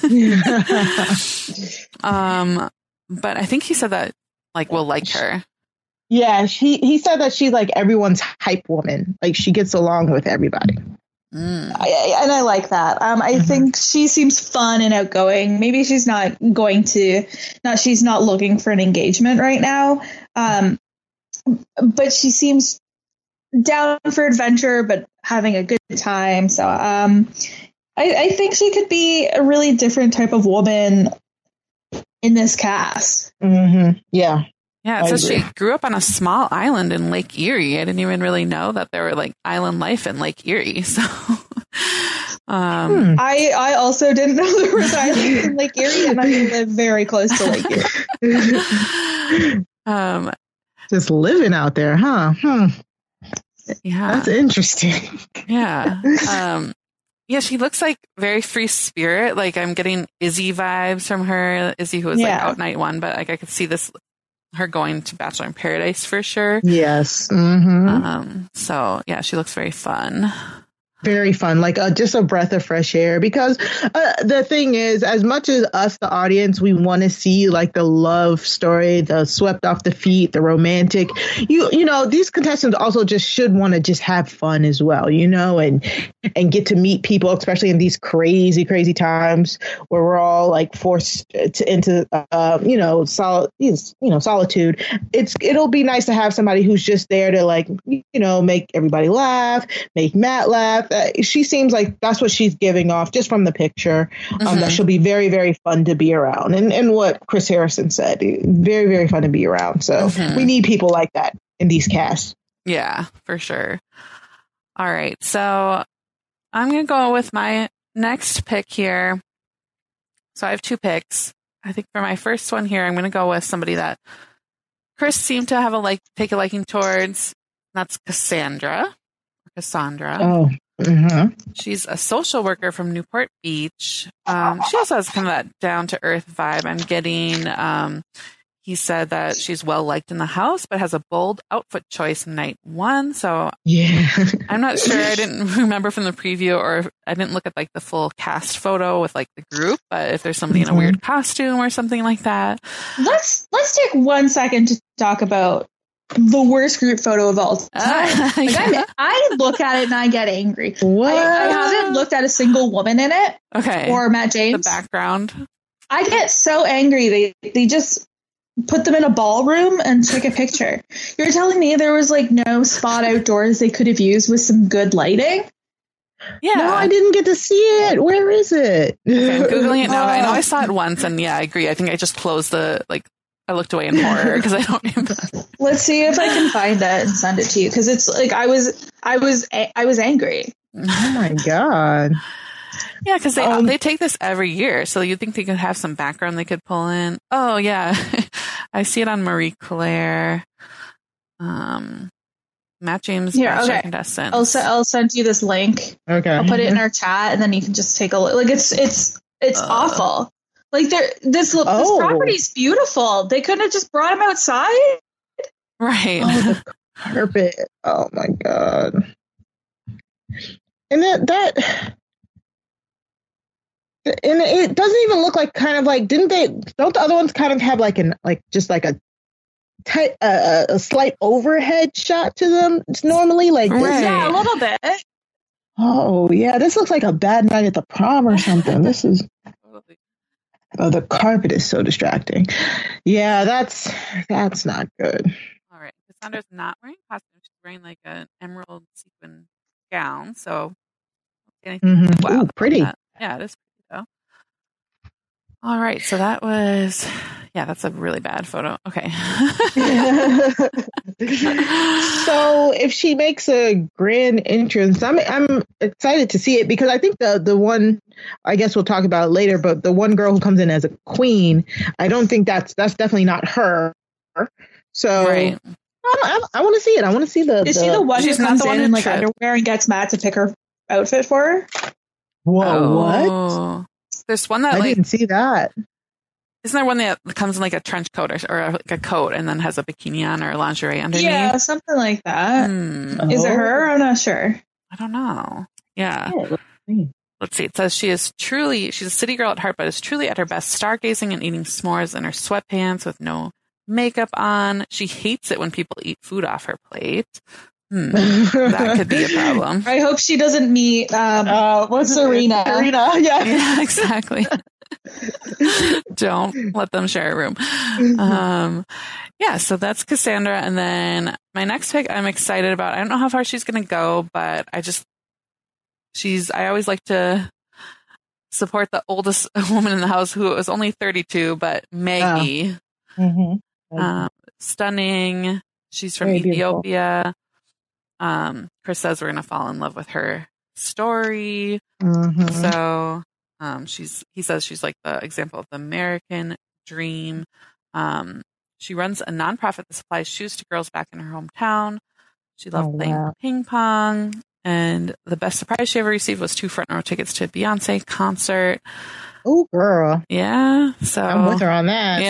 um, but I think he said that like we'll like her. Yeah, he he said that she's like everyone's hype woman. Like she gets along with everybody. Mm. I, and I like that. Um, I mm-hmm. think she seems fun and outgoing. Maybe she's not going to, not she's not looking for an engagement right now. Um, but she seems down for adventure, but having a good time. So um, I, I think she could be a really different type of woman in this cast. Mm-hmm. Yeah. Yeah, it says she grew up on a small island in Lake Erie. I didn't even really know that there were like island life in Lake Erie. So um, hmm. I I also didn't know there was islands in Lake Erie, and I live very close to Lake Erie. um, Just living out there, huh? Hmm. Yeah, that's interesting. Yeah. Um, yeah, she looks like very free spirit. Like I'm getting Izzy vibes from her. Izzy, who was yeah. like out night one, but like I could see this. Her going to Bachelor in Paradise for sure. Yes. Mm-hmm. Um, so yeah, she looks very fun. Very fun, like uh, just a breath of fresh air. Because uh, the thing is, as much as us, the audience, we want to see like the love story, the swept off the feet, the romantic. You you know, these contestants also just should want to just have fun as well, you know, and and get to meet people, especially in these crazy, crazy times where we're all like forced to, into, uh, you know, solid, you know, solitude. It's it'll be nice to have somebody who's just there to like, you know, make everybody laugh, make Matt laugh. Uh, she seems like that's what she's giving off just from the picture. Um, mm-hmm. That she'll be very, very fun to be around. And and what Chris Harrison said, very, very fun to be around. So mm-hmm. we need people like that in these casts. Yeah, for sure. All right. So I'm going to go with my next pick here. So I have two picks. I think for my first one here, I'm going to go with somebody that Chris seemed to have a like, take a liking towards. That's Cassandra. Cassandra. Oh. Mm-hmm. She's a social worker from Newport Beach. Um, she also has kind of that down to earth vibe I'm getting. Um, he said that she's well liked in the house, but has a bold outfit choice in night one. So yeah, I'm not sure. I didn't remember from the preview, or I didn't look at like the full cast photo with like the group. But if there's somebody mm-hmm. in a weird costume or something like that, let's let's take one second to talk about the worst group photo of all time. Uh, like yeah. I look at it and I get angry. What? I, I haven't looked at a single woman in it. Okay. Or Matt James. The background. I get so angry. They they just put them in a ballroom and took a picture. You're telling me there was like no spot outdoors they could have used with some good lighting? Yeah. No, I didn't get to see it. Where is it? Okay, I'm Googling it now. I know I saw it once, and yeah, I agree. I think I just closed the like. I looked away in horror because I don't even. Let's see if I can find that and send it to you, because it's like I was, I was, I was angry. Oh my god! Yeah, because they um, they take this every year, so you'd think they could have some background they could pull in. Oh yeah, I see it on Marie Claire. Um, Matt James, yeah, okay. Contestant. I'll I'll send you this link. Okay, I'll put it in our chat, and then you can just take a look. Like it's it's it's uh, awful. Like there, this this oh. property's beautiful. They couldn't have just brought him outside, right? Oh, the carpet. Oh my god! And that that, and it doesn't even look like kind of like didn't they? Don't the other ones kind of have like an like just like a tight, uh, a slight overhead shot to them? It's normally like this. Right. Yeah, a little bit. Oh yeah, this looks like a bad night at the prom or something. This is. Oh, the carpet is so distracting. Yeah, that's that's not good. All right. Cassandra's not wearing costume. She's wearing like an emerald sequin gown. So, mm-hmm. Wow, ooh, pretty. Yeah, it is pretty though. All right. So that was, yeah, that's a really bad photo. Okay. So if she makes a grand entrance, I'm I'm excited to see it, because I think the the one, I guess we'll talk about it later, but the one girl who comes in as a queen, I don't think that's that's definitely not her. So right. I, I, I want to see it. I want to see the. Is the, she the one who comes in in like trip. underwear and gets Matt to pick her outfit for her? Whoa! Oh. What? There's one that I like didn't see that. Isn't there one that comes in like a trench coat or, or a, like a coat and then has a bikini on or lingerie underneath? Yeah, something like that. Hmm. Is it her? I'm not sure. I don't know. Yeah. Oh, let's see. Let's see. It says she is truly, she's a city girl at heart, but is truly at her best, stargazing and eating s'mores in her sweatpants with no makeup on. She hates it when people eat food off her plate. Hmm. That could be a problem. I hope she doesn't meet um, Uh, what's Serena. Serena, yeah. Yeah, exactly. Don't let them share a room. Um, yeah, so that's Cassandra. And then my next pick I'm excited about. I don't know how far she's going to go, but I just, she's, I always like to support the oldest woman in the house who was only thirty-two, but Maggie. Oh. Mm-hmm. Um, stunning. She's from Very Ethiopia. Um, Chris says we're going to fall in love with her story. Mm-hmm. So, um, she's, he says she's like the example of the American dream. Um, she runs a nonprofit that supplies shoes to girls back in her hometown. She loved Oh, playing wow. ping pong. And the best surprise she ever received was two front row tickets to a Beyonce concert. Oh, girl. Yeah. So I'm with her on that.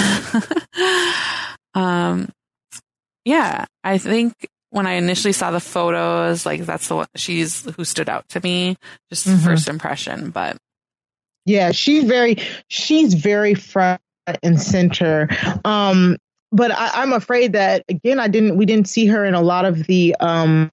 Yeah. um, yeah, I think when I initially saw the photos, like that's the one she's who stood out to me, just Mhm. first impression. But Yeah, she's very, she's very front and center. Um, but I, I'm afraid that again, I didn't, we didn't see her in a lot of the, um,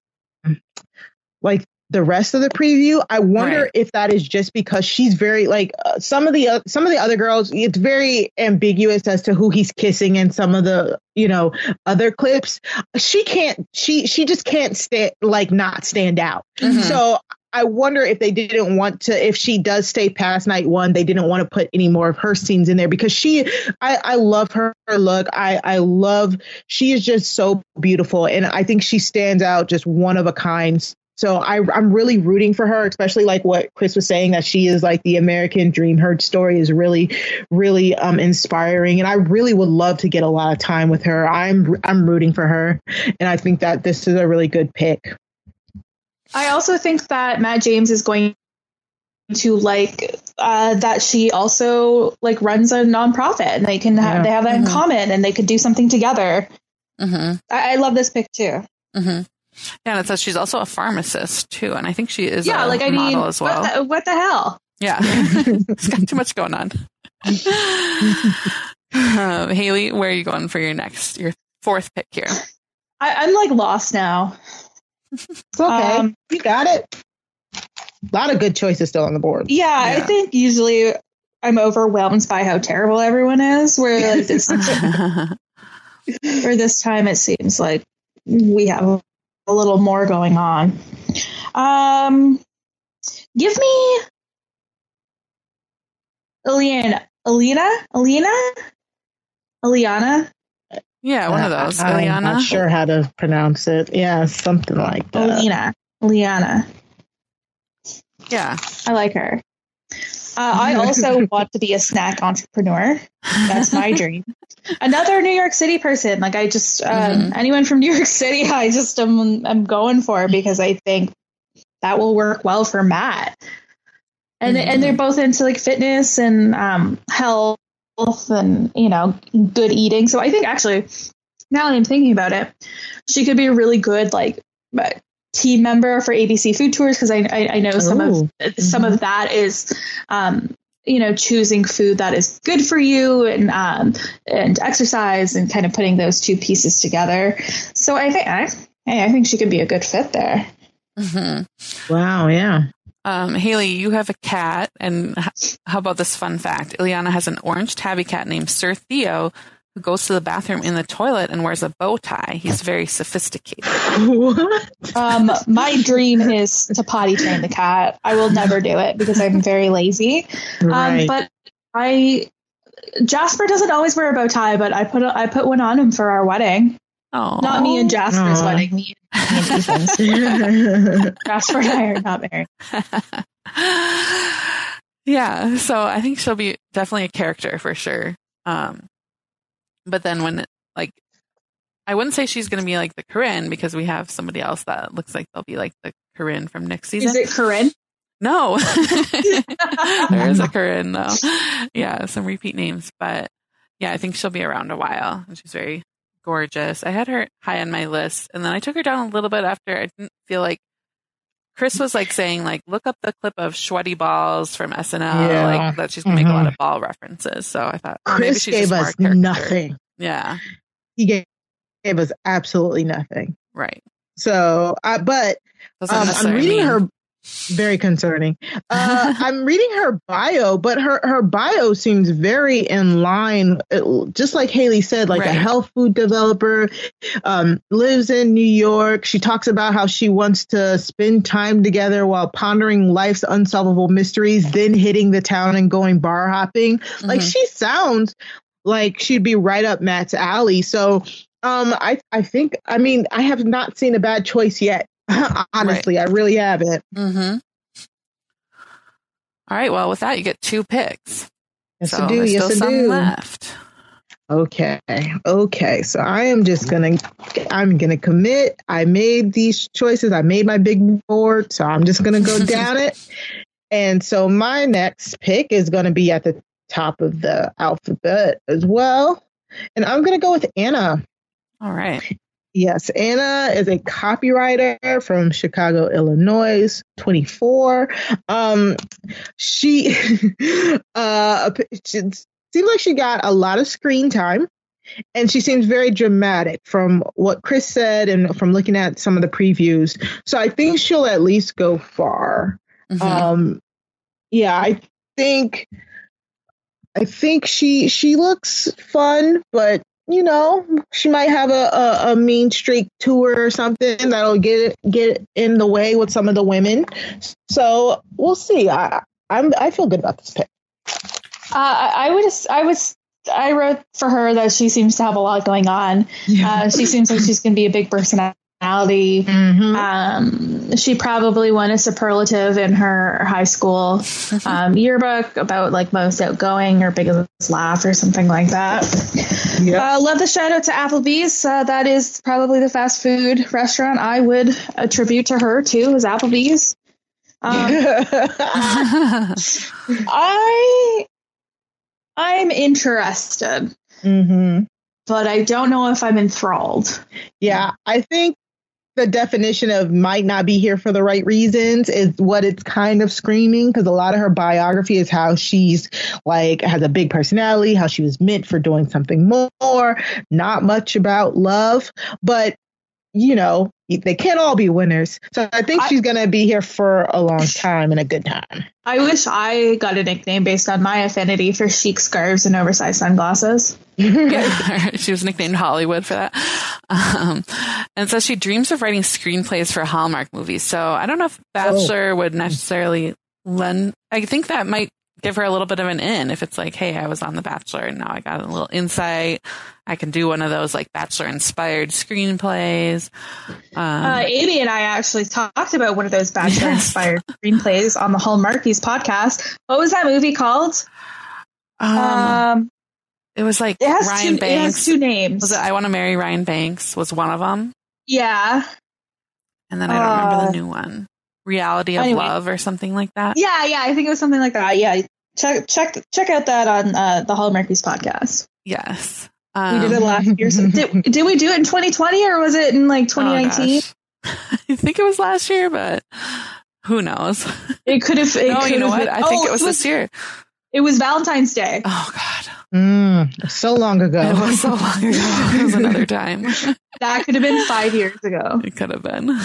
like the rest of the preview. I wonder Right. if that is just because she's very like uh, some of the uh, some of the other girls. It's very ambiguous as to who he's kissing in some of the you know other clips. She can't. She she just can't stand like not stand out. Mhm. So I wonder if they didn't want to, if she does stay past night one, they didn't want to put any more of her scenes in there because she, I, I love her, her look. I, I love, she is just so beautiful. And I think she stands out just one of a kind. So I, I'm really rooting for her, especially like what Chris was saying, that she is like the American dream. Her story is really, really um, inspiring. And I really would love to get a lot of time with her. I'm, I'm rooting for her. And I think that this is a really good pick. I also think that Matt James is going to like uh, that she also like runs a nonprofit and they can have Yeah. they have that Mhm. in common and they could do something together. Mm-hmm. I, I love this pick too. Mm-hmm. Yeah, and it says she's also a pharmacist too, and I think she is Yeah, a like I model mean, as well. what, the, what the hell? Yeah, it's got too much going on. um, Haley, where are you going for your next, your fourth pick here? I, I'm like lost now. It's okay. Um, You got it. A lot of good choices still on the board. Yeah, I Yeah. think usually I'm overwhelmed by how terrible everyone is. Where like this, where this time it seems like we have a little more going on. Um, give me Alina, Alina, Alina, Aliana, Yeah, one of those. I, I'm Ileana. not sure how to pronounce it. Yeah, something like that. Alina, Liana. Yeah. I like her. Uh, I also want to be a snack entrepreneur. That's my dream. Another New York City person. Like I just, um, Mhm. anyone from New York City, I just am, I'm going for because I think that will work well for Matt. And Mhm. and they're both into like fitness and um, health and you know good eating. So I think actually, now that I'm thinking about it, she could be a really good like uh, team member for A B C Food Tours because I, I I know some Ooh. of some of that is um, you know choosing food that is good for you and um, and exercise and kind of putting those two pieces together. So I think I hey, I think she could be a good fit there. Mm-hmm. Wow, yeah. Um, Haley, you have a cat, and h- how about this fun fact? Ileana has an orange tabby cat named Sir Theo who goes to the bathroom in the toilet and wears a bow tie. He's very sophisticated. What? Um, my dream is to potty train the cat. I will never do it because I'm very lazy. Right. Um, but I Jasper doesn't always wear a bow tie, but I put a, I put one on him for our wedding. Oh, Not me and Jasper's Aw. wedding. Me and, me and Ethan's. Jasper and I are not married. Yeah, so I think she'll be definitely a character for sure. Um, but then when, like, I wouldn't say she's going to be like the Corinne because we have somebody else that looks like they'll be like the Corinne from next season. Is it Corinne? No, there is a Corinne though. Yeah, some repeat names, but yeah, I think she'll be around a while. And she's very gorgeous. I had her high on my list, and then I took her down a little bit after I didn't feel like Chris was like saying like, look up the clip of Sweaty Balls from S N L, Yeah. like that she's gonna Mhm. make a lot of ball references. So I thought oh, maybe Chris she's gave just more us character. nothing. Yeah, He gave, gave us absolutely nothing. right. So, uh, but Doesn't um, I'm necessarily reading mean- her. Very concerning. Uh, I'm reading her bio, but her, her bio seems very in line, it, just like Haley said, like Right. a health food developer, um, lives in New York. She talks about how she wants to spend time together while pondering life's unsolvable mysteries, then hitting the town and going bar hopping. Mm-hmm. Like she sounds like she'd be right up Matt's alley. So um, I, I think, I mean, I have not seen a bad choice yet. Honestly, right. I really haven't. Mm-hmm. All right. Well, with that, you get two picks. Yes, so I do. There's yes, still I some do. left. Okay. Okay. So I am just gonna, I'm gonna commit. I made these choices. I made my big board, so I'm just gonna go down it. And so my next pick is gonna be at the top of the alphabet as well, and I'm gonna go with Anna. All right. Yes, Anna is a copywriter from Chicago, Illinois, twenty-four. Um, she, uh, she seems like she got a lot of screen time, and she seems very dramatic from what Chris said and from looking at some of the previews. So I think she'll at least go far. Mm-hmm. Um, yeah, I think, I think she she looks fun, but. You know, she might have a, a, a mean streak to her or something that'll get get in the way with some of the women. So we'll see. I I'm I feel good about this pick. Uh, I would I was I wrote for her that she seems to have a lot going on. Uh, she seems like she's going to be a big personality. Mm-hmm. Um, she probably won a superlative in her high school um, yearbook about like most outgoing or biggest laugh or something like that. Yep. Uh, love the shout out to Applebee's. Uh, that is probably the fast food restaurant I would attribute to her too, is Applebee's. Um, I I'm interested, mm-hmm. but I don't know if I'm enthralled. Yeah, I think the definition of might not be here for the right reasons is what it's kind of screaming, because a lot of her biography is how she's like has a big personality, how she was meant for doing something more, not much about love. But, you know, they can't all be winners. So I think I, she's going to be here for a long time and a good time. I wish I got a nickname based on my affinity for chic scarves and oversized sunglasses. Yeah, she was nicknamed Hollywood for that. Um, and so she dreams of writing screenplays for Hallmark movies. So I don't know if Bachelor oh. would necessarily lend. I think that might give her a little bit of an in if it's like, hey, I was on The Bachelor and now I got a little insight. I can do one of those like Bachelor inspired screenplays. Um, uh, Amy and I actually talked about one of those Bachelor yes. inspired screenplays on the Hallmarkies podcast. What was that movie called? Um, um It was like it has Ryan two, Banks. It has two names. Was it I Want to Marry Ryan Banks was one of them? Yeah. And then I don't uh, remember the new one. Reality of anyway. Love or something like that. Yeah, yeah, I think it was something like that. Yeah, check check check out that on uh, the Hallmarkies podcast. Yes. Um, we did it last year. So did, did we do it in twenty twenty or was it in like twenty nineteen? Oh, I think it was last year, but who knows? It could have. No, you know what? Been, I think oh, it was, it was this year. It was Valentine's Day. Oh, God. Mm, so long ago. It was so long ago. It was another time. That could have been five years ago. It could have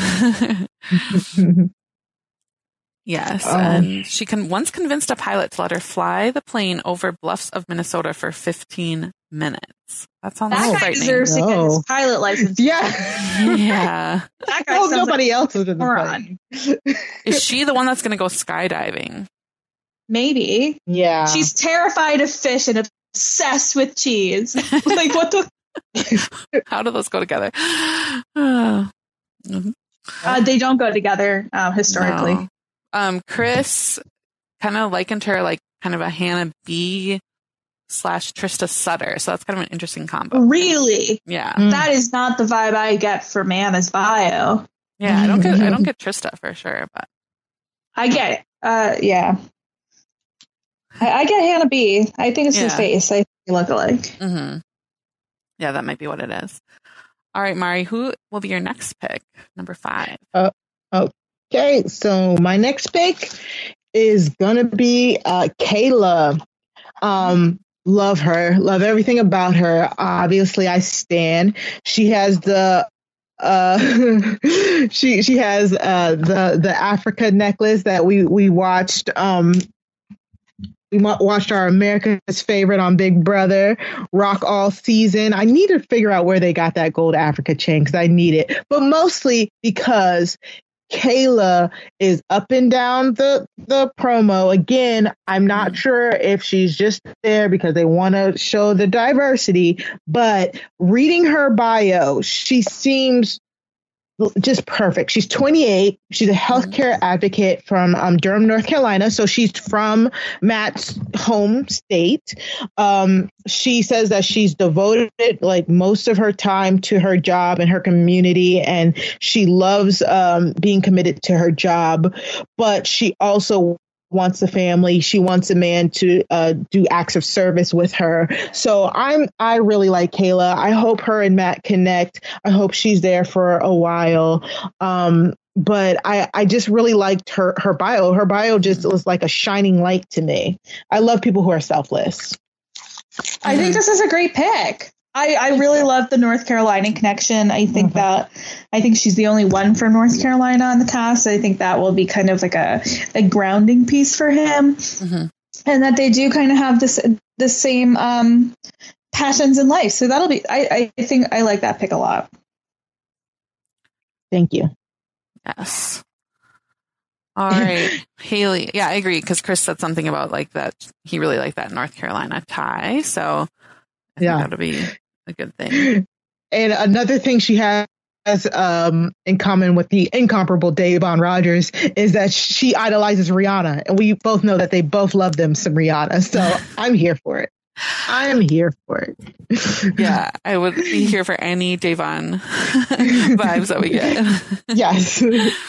been. Yes. Um, and she can once convinced a pilot to let her fly the plane over bluffs of Minnesota for fifteen minutes. That sounds that frightening. Guy deserves to get his pilot license. Yeah. Yeah. That guy oh, nobody like else is in the plane. Is she the one that's going to go skydiving? Maybe. Yeah. She's terrified of fish and obsessed with cheese. Like, what the? How do those go together? Uh, uh, they don't go together uh, historically. No. Um, Chris kind of likened her like kind of a Hannah B slash Trista Sutter. So that's kind of an interesting combo. Really? Yeah. Mm. That is not the vibe I get from Anna's bio. Yeah, I don't get I don't get Trista for sure, but I get it. Uh, yeah. I, I get Hannah B. I think it's yeah. her face. I think they look alike. Mm-hmm. Yeah, that might be what it is. All right, Mari, who will be your next pick? Number five. Uh, oh, Okay, so my next pick is gonna be uh, Kayla. Um, love her, love everything about her. Obviously, I stan. She has the uh she she has uh the the Africa necklace that we we watched um we watched our America's Favorite on Big Brother rock all season. I need to figure out where they got that gold Africa chain because I need it, but mostly because Kayla is up and down the the promo. Again, I'm not sure if she's just there because they want to show the diversity, but reading her bio, she seems just perfect. She's twenty-eight. She's a healthcare advocate from um, Durham, North Carolina. So she's from Matt's home state. Um, she says that she's devoted like most of her time to her job and her community, and she loves um, being committed to her job. But she also wants a family. She wants a man to uh, do acts of service with her. So I'm I really like Kayla. I hope her and Matt connect. I hope she's there for a while. Um, but I, I just really liked her her bio. Her bio just was like a shining light to me. I love people who are selfless. I think this is a great pick. I, I really love the North Carolina connection. I think mm-hmm. that I think she's the only one from North Carolina on the cast. I think that will be kind of like a, a grounding piece for him. Mm-hmm. And that they do kind of have this the same um, passions in life. So that'll be I, I think I like that pick a lot. Thank you. Yes. All right. Haley. Yeah, I agree. Because Chris said something about like that. He really liked that North Carolina tie. So I think yeah. that'll be a good thing. And another thing she has um, in common with the incomparable Davon Rogers is that she idolizes Rihanna. And we both know that they both love them some Rihanna. So I'm here for it. I am here for it. Yeah, I would be here for any Davon vibes that we get. Yes.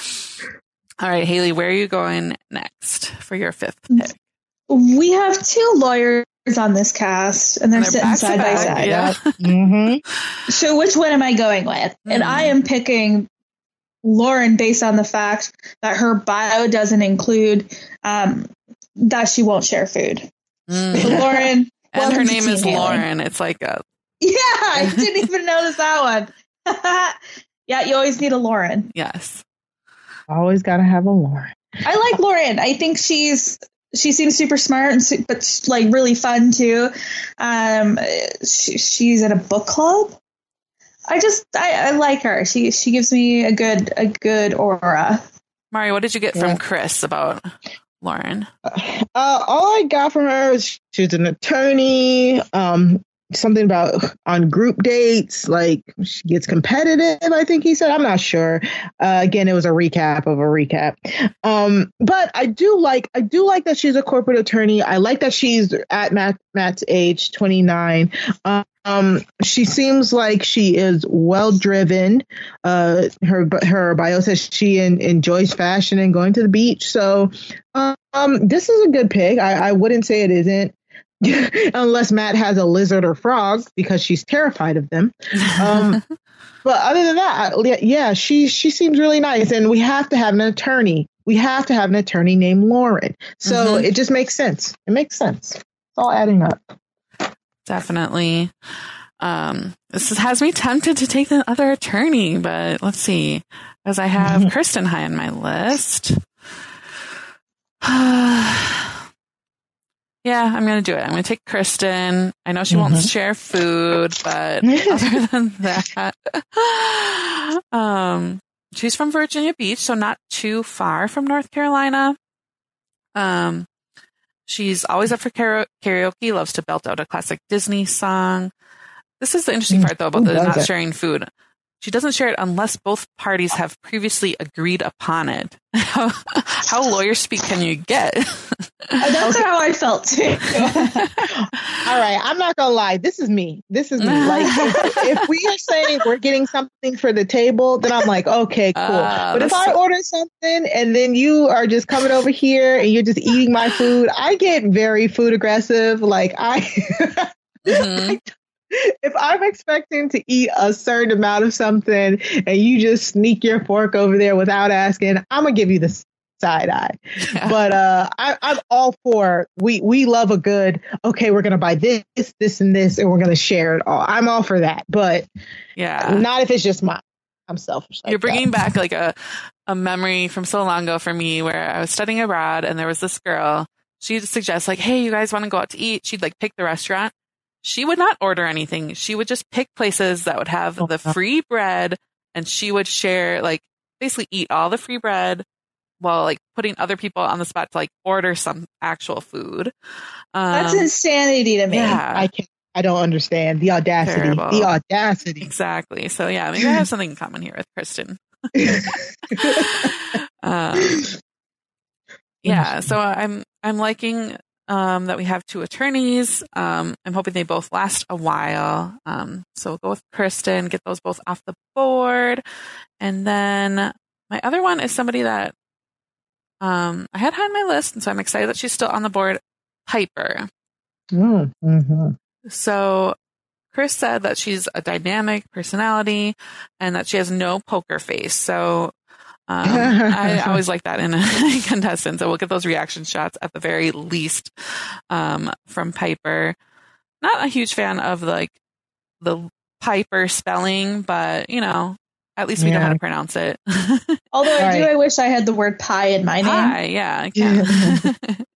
All right, Haley, where are you going next for your fifth pick? We have two lawyers on this cast, and they're, and they're sitting side by side. Yeah. Mm-hmm. So which one am I going with? Mm. And I am picking Lauren based on the fact that her bio doesn't include um, that she won't share food. Mm. So Lauren, and her name is Haley. Lauren. It's like a yeah. I didn't even notice that one. Yeah, you always need a Lauren. Yes, always got to have a Lauren. I like Lauren. I think she's. She seems super smart, and su- but like really fun too. Um, she, she's in a book club. I just I, I like her. She she gives me a good a good aura. Mari, what did you get yeah. from Chris about Lauren? Uh, all I got from her is she's an attorney. Um, something about on group dates, like she gets competitive, I think he said. I'm not sure. Uh, again, it was a recap of a recap. Um, but I do like I do like that she's a corporate attorney. I like that she's at Matt, Matt's age, twenty-nine. Um, she seems like she is well driven. Uh, her her bio says she in, enjoys fashion and going to the beach. So um, this is a good pick. I, I wouldn't say it isn't. Unless Matt has a lizard or frog, because she's terrified of them. Um, but other than that, yeah, she she seems really nice, and we have to have an attorney. We have to have an attorney named Lauren. So mm-hmm. it just makes sense. It makes sense. It's all adding up. Definitely. Um, this has me tempted to take the other attorney, but let's see. As I have mm-hmm. Kristen high on my list. Yeah, I'm going to do it. I'm going to take Kristen. I know she mm-hmm. won't share food, but other than that, um, she's from Virginia Beach, so not too far from North Carolina. Um, she's always up for karaoke, loves to belt out a classic Disney song. This is the interesting part, though, about the not sharing food. She doesn't share it unless both parties have previously agreed upon it. How, how lawyer speak can you get? That's how I felt too. All right, I'm not gonna lie. This is me. This is me. Like, if, if we are saying we're getting something for the table, then I'm like, okay, cool. Uh, but if I so- order something and then you are just coming over here and you're just eating my food, I get very food aggressive. Like I. Mm-hmm. I if I'm expecting to eat a certain amount of something and you just sneak your fork over there without asking, I'm gonna give you the side eye. Yeah. But uh, I, I'm all for we we love a good. Okay, we're gonna buy this, this, and this, and we're gonna share it all. I'm all for that, but yeah, not if it's just mine. I'm selfish. Like You're bringing that. back like a a memory from so long ago for me where I was studying abroad and there was this girl. She'd suggest like, hey, you guys want to go out to eat? She'd like pick the restaurant. She would not order anything. She would just pick places that would have the free bread and she would share, like basically eat all the free bread while like putting other people on the spot to like order some actual food. Um, That's insanity to me. Yeah. I can't. I don't understand the audacity. Terrible. The audacity. Exactly. So yeah, maybe I have something in common here with Kristen. um, yeah. So I'm I'm liking um, that we have two attorneys. Um, I'm hoping they both last a while. Um, so we'll go with Kristen, get those both off the board, and then my other one is somebody that um, I had high on my list, and so I'm excited that she's still on the board. Piper. Mm, mm-hmm. So Chris said that she's a dynamic personality and that she has no poker face. So um, I always like that in a contestant. So we'll get those reaction shots at the very least um, from Piper. Not a huge fan of like the Piper spelling, but you know, at least we yeah. know how to pronounce it. Although I right. do, I wish I had the word pie in my pie, name. Yeah, I can.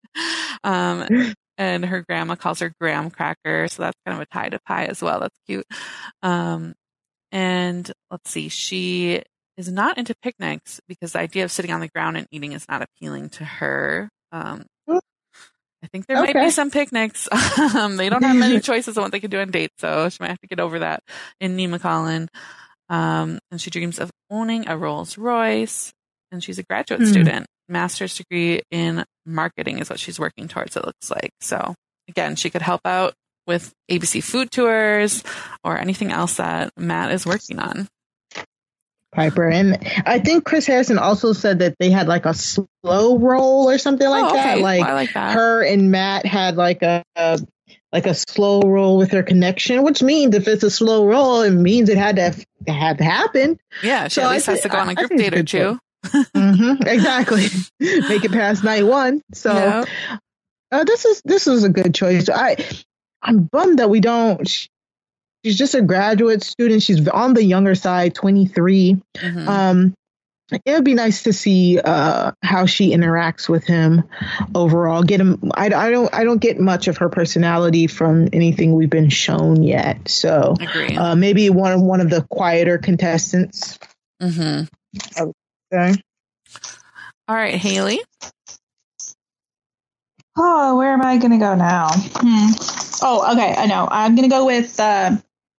um, And her grandma calls her graham cracker. So that's kind of a tie to pie as well. That's cute. Um, and let's see. She is not into picnics because the idea of sitting on the ground and eating is not appealing to her. Um, I think there okay. might be some picnics. um, they don't have many choices on what they can do on dates. So she might have to get over that in Nemacolin. Um, and she dreams of owning a Rolls Royce. And she's a graduate hmm. student. Master's degree in marketing is what she's working towards, it looks like. So again, she could help out with A B C food tours or anything else that Matt is working on. Piper. And I think Chris Harrison also said that they had like a slow roll or something like oh, okay. that. Like, well, I like that. Her and Matt had like a, a like a slow roll with their connection, which means if it's a slow roll, it means it had to it had to happen. Yeah, she so at least I has th- to go on a group date or two. mm-hmm, exactly. Make it past night one. So yep. uh, this is this is a good choice. I I'm bummed that we don't. She's just a graduate student. She's on the younger side, twenty-three. Mm-hmm. Um, it would be nice to see uh, how she interacts with him overall. Get him. I, I don't. I don't get much of her personality from anything we've been shown yet. So uh, maybe one one of the quieter contestants. Mm-hmm. Okay. All right, Haley. Oh, where am I going to go now? Hmm. Oh, okay. I know. I'm going to go with. Uh,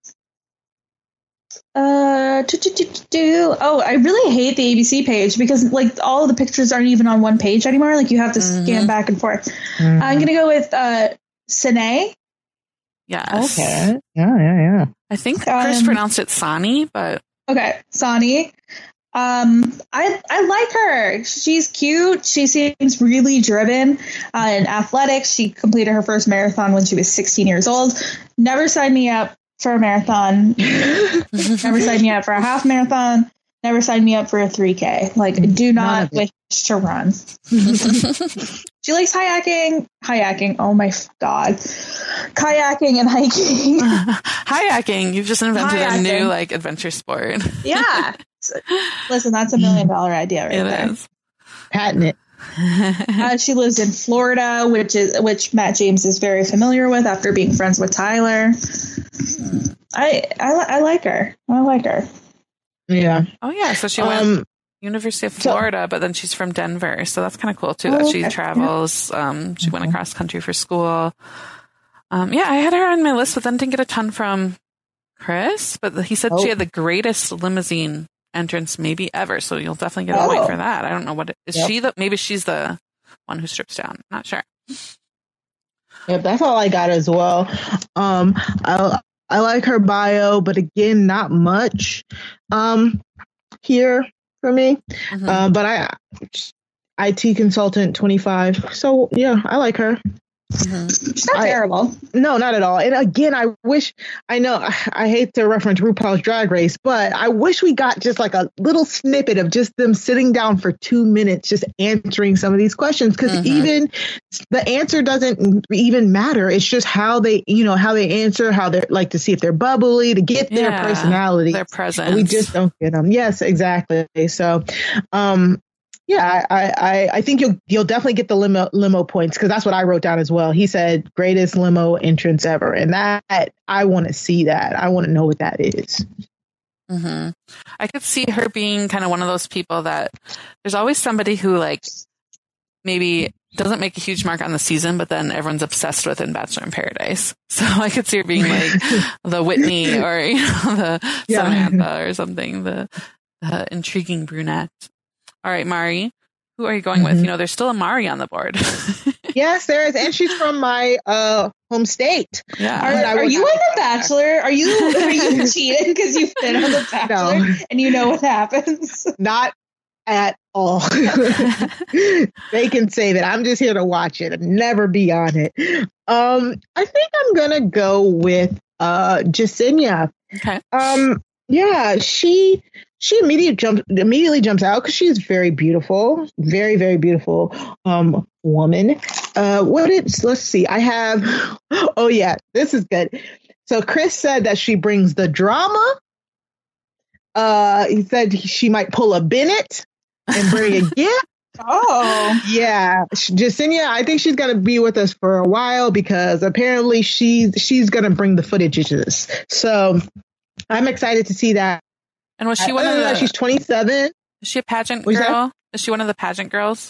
uh, do, do, do, do. Oh, I really hate the A B C page because like all of the pictures aren't even on one page anymore. Like you have to mm-hmm. scan back and forth. Mm-hmm. I'm going to go with uh, Sine. Yes. Okay. Yeah, yeah, yeah. I think Chris um, pronounced it Sani, but okay, Sani. Um, I I like her. She's cute. She seems really driven uh, in athletics. She completed her first marathon when she was sixteen years old. Never signed me up for a marathon. Never signed me up for a half marathon. Never signed me up for a three K. Like, do not wish to run. She likes kayaking. Kayaking. Oh my god. Kayaking and hiking. Kayaking. You've just invented Kayaking. a new like adventure sport. Yeah. Listen, that's a million dollar idea right it there. Is. Patent it. uh, she lives in Florida, which is which Matt James is very familiar with after being friends with Tyler. I I, I like her. I like her. Yeah. Oh yeah. So she went um, University of Florida, so, but then she's from Denver, so that's kind of cool too. Oh, that she okay. travels. Um, she mm-hmm. went across country for school. Um, yeah, I had her on my list, but then didn't get a ton from Chris. But he said oh. she had the greatest limousine entrance maybe ever, so you'll definitely get a point oh. for that. I don't know what it, is yep. she the maybe she's the one who strips down. Not sure. Yep, that's all I got as well. Um, I I like her bio, but again, not much um here for me. Mm-hmm. Uh, but I I T consultant twenty-five, so yeah, I like her. Mm-hmm. She's not I, terrible. No, not at all. And again, I wish, I know, I hate to reference RuPaul's Drag Race, but I wish we got just like a little snippet of just them sitting down for two minutes, just answering some of these questions. Because mm-hmm. even the answer doesn't even matter. It's just how they, you know, how they answer, how they're like to see if they're bubbly, to get yeah, their personality. Their presence. And we just don't get them. Yes, exactly. So, um, yeah, I, I, I think you'll you'll definitely get the limo limo points, because that's what I wrote down as well. He said greatest limo entrance ever, and that I want to see that. I want to know what that is. Mm-hmm. I could see her being kind of one of those people that there's always somebody who like maybe doesn't make a huge mark on the season, but then everyone's obsessed with in Bachelor in Paradise. So I could see her being like the Whitney or you know the yeah. Samantha or something, the, the intriguing brunette. All right, Mari, who are you going mm-hmm. with? You know, there's still a Mari on the board. Yes, there is. And she's from my uh, home state. Yeah. Are, are you on The Bachelor? Are you are you cheating because you've been on The Bachelor no. and you know what happens? Not at all. They can say that. I'm just here to watch it and never be on it. Um, I think I'm going to go with uh, Jessenia. Okay. Um, yeah, she... She immediately jumps immediately jumps out because she's very beautiful, very, very beautiful um, woman. Uh, what is, let's see, I have, oh yeah, this is good. So Chris said that she brings the drama. Uh, he said she might pull a Bennett and bring a gift. Oh, yeah. Jessenia, I think she's going to be with us for a while because apparently she's, she's going to bring the footages. So I'm excited to see that. And was she one of the? She's twenty-seven. Is she a pageant girl? That? Is she one of the pageant girls?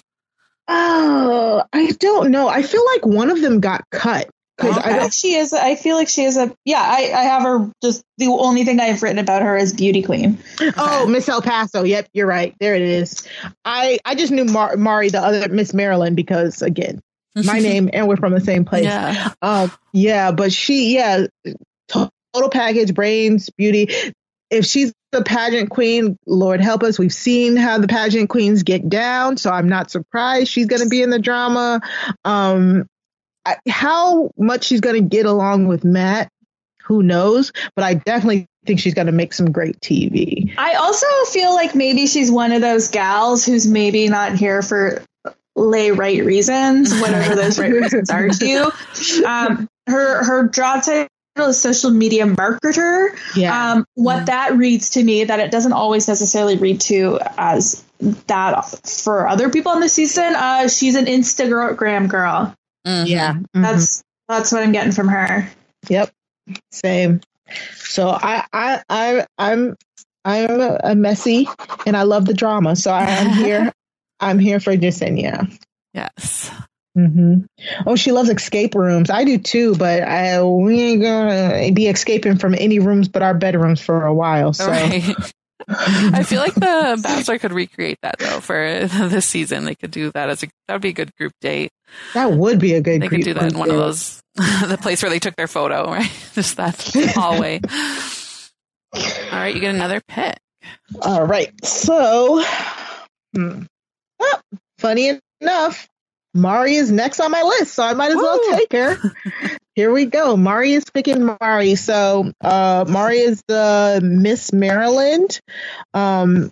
Oh, I don't know. I feel like one of them got cut. Okay. I think she is. I feel like she is a. Yeah, I, I have her. Just the only thing I've written about her is beauty queen. Okay. Oh, Miss El Paso. Yep, you're right. There it is. I I just knew Mar- Mari, the other Miss Maryland, because again, my name and we're from the same place. Yeah. Um. Yeah, but she. Yeah. Total package, brains, beauty. If she's the pageant queen, Lord help us. We've seen how the pageant queens get down, so I'm not surprised she's going to be in the drama. Um, I, how much she's going to get along with Matt, who knows? But I definitely think she's going to make some great T V. I also feel like maybe she's one of those gals who's maybe not here for lay right reasons, whatever those right reasons are to you. Um, her her job title is social media marketer. Yeah. Um, what mm. that reads to me, that it doesn't always necessarily read to as that for other people in the season. Uh, she's an Instagram girl. Mm-hmm. Yeah. Mm-hmm. That's that's what I'm getting from her. Yep. Same. So I I I I'm I'm a messy and I love the drama. So I am here. I'm here for Jessenia. Yes. Mm-hmm. Oh, she loves escape rooms. I do too, but I, we ain't gonna be escaping from any rooms but our bedrooms for a while. So right. I feel like the Bachelor could recreate that though for this season. They could do that as a that would be a good group date. That would be a good. They could do that in one date. Of those the place where they took their photo, right? Just that hallway. All right, you get another pick. All right, so hmm. oh, funny enough. Mari is next on my list, so I might as well Woo! Take her. Here we go. Mari is picking Mari. So uh, Mari is the Miss Maryland. Um,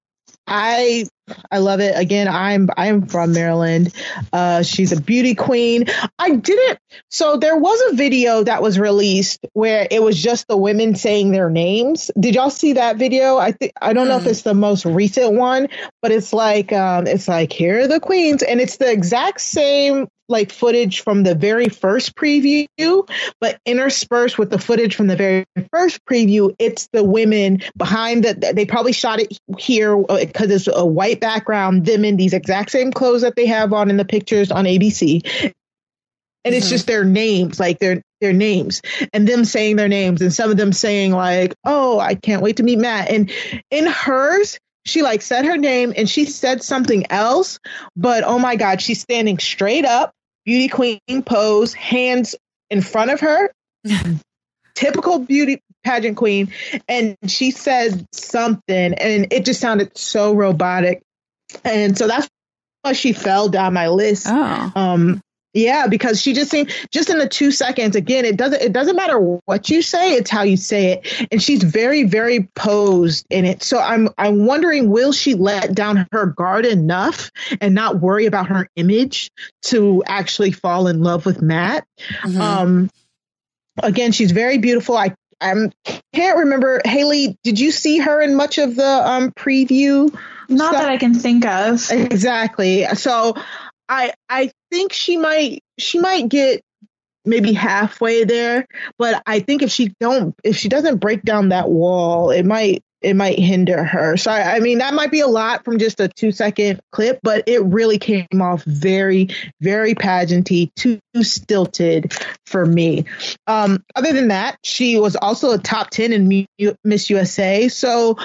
I I love it. Again, I'm I'm from Maryland. Uh, she's a beauty queen. I didn't. So there was a video that was released where it was just the women saying their names. Did y'all see that video? I think I don't mm. know if it's the most recent one, but it's like um, it's like here are the queens, and it's the exact same like footage from the very first preview, but interspersed with the footage from the very first preview, it's the women behind the, they probably shot it here because it's a white background, them in these exact same clothes that they have on in the pictures on A B C. And mm-hmm. it's just their names, like their their names and them saying their names and some of them saying like, oh, I can't wait to meet Matt. And in hers, she like said her name and she said something else, but oh my God, she's standing straight up, beauty queen pose, hands in front of her, typical beauty pageant queen. And she said something and it just sounded so robotic. And so that's why she fell down my list. Oh. Um, Yeah, because she just seemed just in the two seconds again, it doesn't it doesn't matter what you say, it's how you say it. And she's very, very posed in it. So I'm I'm wondering, will she let down her guard enough and not worry about her image to actually fall in love with Matt? Mm-hmm. Um again, she's very beautiful. I I can't remember, Haley, did you see her in much of the um preview? Not stuff? That I can think of. Exactly. So I I think she might she might get maybe halfway there, but I think if she don't if she doesn't break down that wall, it might it might hinder her. So I, I mean that might be a lot from just a two second clip, but it really came off very very pageanty, too stilted for me. Um, other than that, she was also a top ten in Miss U S A. So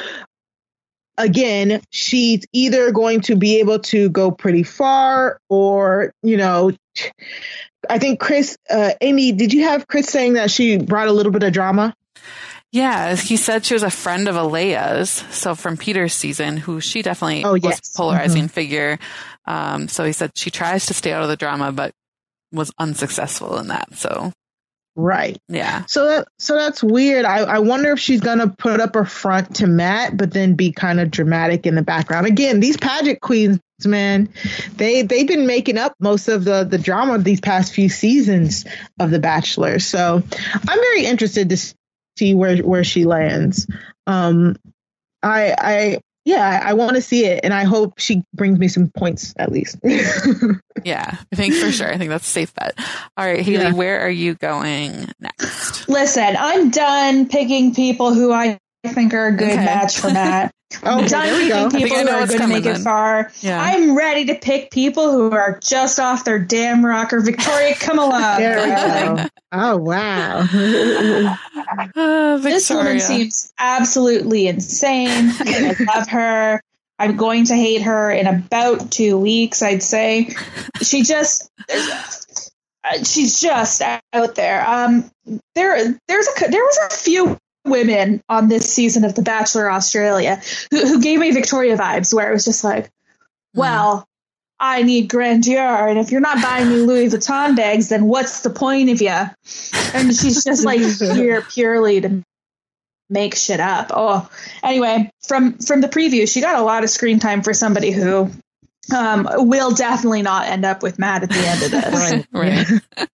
again, she's either going to be able to go pretty far or, you know, I think Chris, uh, Amy, did you have Chris saying that she brought a little bit of drama? Yeah, he said she was a friend of Alea's, so from Peter's season, who she definitely oh, yes. was a polarizing mm-hmm. figure. Um, so he said she tries to stay out of the drama, but was unsuccessful in that. So. Right. Yeah. So that so that's weird. I, I wonder if she's gonna put up a front to Matt, but then be kind of dramatic in the background. Again, these pageant queens, man, they they've been making up most of the the drama of these past few seasons of The Bachelor. So I'm very interested to see where where she lands. Um, I I yeah, I, I want to see it, and I hope she brings me some points at least. Yeah, I think for sure. I think that's a safe bet. All right, Haley, yeah. Where are you going next? Listen, I'm done picking people who I think are a good okay. match for Matt. I'm okay, done picking people who are going to make then. it far. Yeah. I'm ready to pick people who are just off their damn rocker. Victoria, come along. There we go. Oh, wow. uh, this woman seems absolutely insane. I love her. I'm going to hate her in about two weeks, I'd say. She just, she's just out there. Um, there, there's a, there was a few women on this season of The Bachelor Australia who, who gave me Victoria vibes, where it was just like, well, mm. I need grandeur, and if you're not buying me Louis Vuitton bags, then what's the point of you? And she's just like here purely to make shit up. Oh, anyway, from from the preview, she got a lot of screen time for somebody who um, will definitely not end up with Matt at the end of this. Right.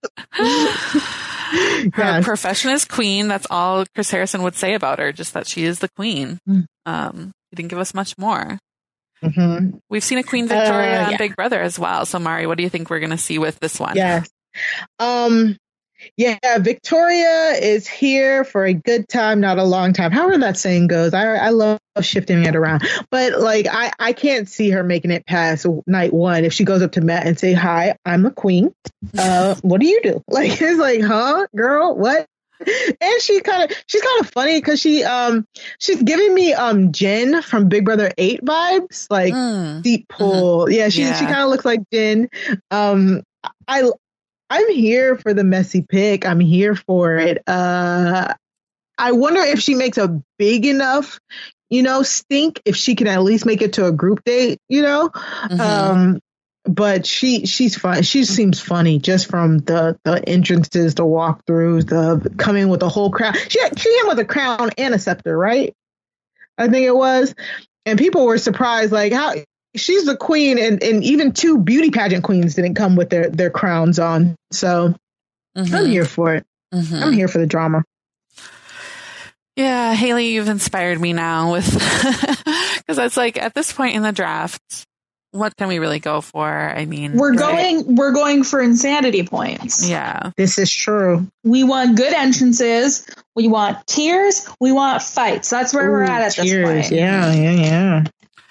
Right. Her yes. profession is queen. That's all Chris Harrison would say about her, just that she is the queen. Um, he didn't give us much more. Mm-hmm. We've seen a Queen Victoria uh, on yeah. Big Brother as well. So, Mari, what do you think we're going to see with this one? Yes. Um, yeah, Victoria is here for a good time, not a long time. However that saying goes, I I love shifting it around. But like, I, I can't see her making it past night one if she goes up to Matt and say, hi, I'm the queen. Uh, what do you do? Like, it's like, huh, girl, what? And she kind of she's kind of funny because she um she's giving me um Jen from Big Brother eight vibes, like mm. deep pull. Mm-hmm. Yeah, she yeah. she kind of looks like Jen. Um, I I'm here for the messy pick. I'm here for it. Uh, I wonder if she makes a big enough, you know, stink. If she can at least make it to a group date, you know. Mm-hmm. Um, But she she's fun. She seems funny just from the, the entrances, the walkthroughs, the coming with a whole crown. She she came with a crown and a scepter, right? I think it was. And people were surprised, like how she's the queen, and, and even two beauty pageant queens didn't come with their, their crowns on. So mm-hmm. I'm here for it. Mm-hmm. I'm here for the drama. Yeah, Haley, you've inspired me now with because it's like at this point in the draft, what can we really go for? I mean, we're going right? we're going for insanity points. Yeah. This is true. We want good entrances. We want tears. We want fights. That's where Ooh, we're at at tears. this point. Yeah, yeah, yeah.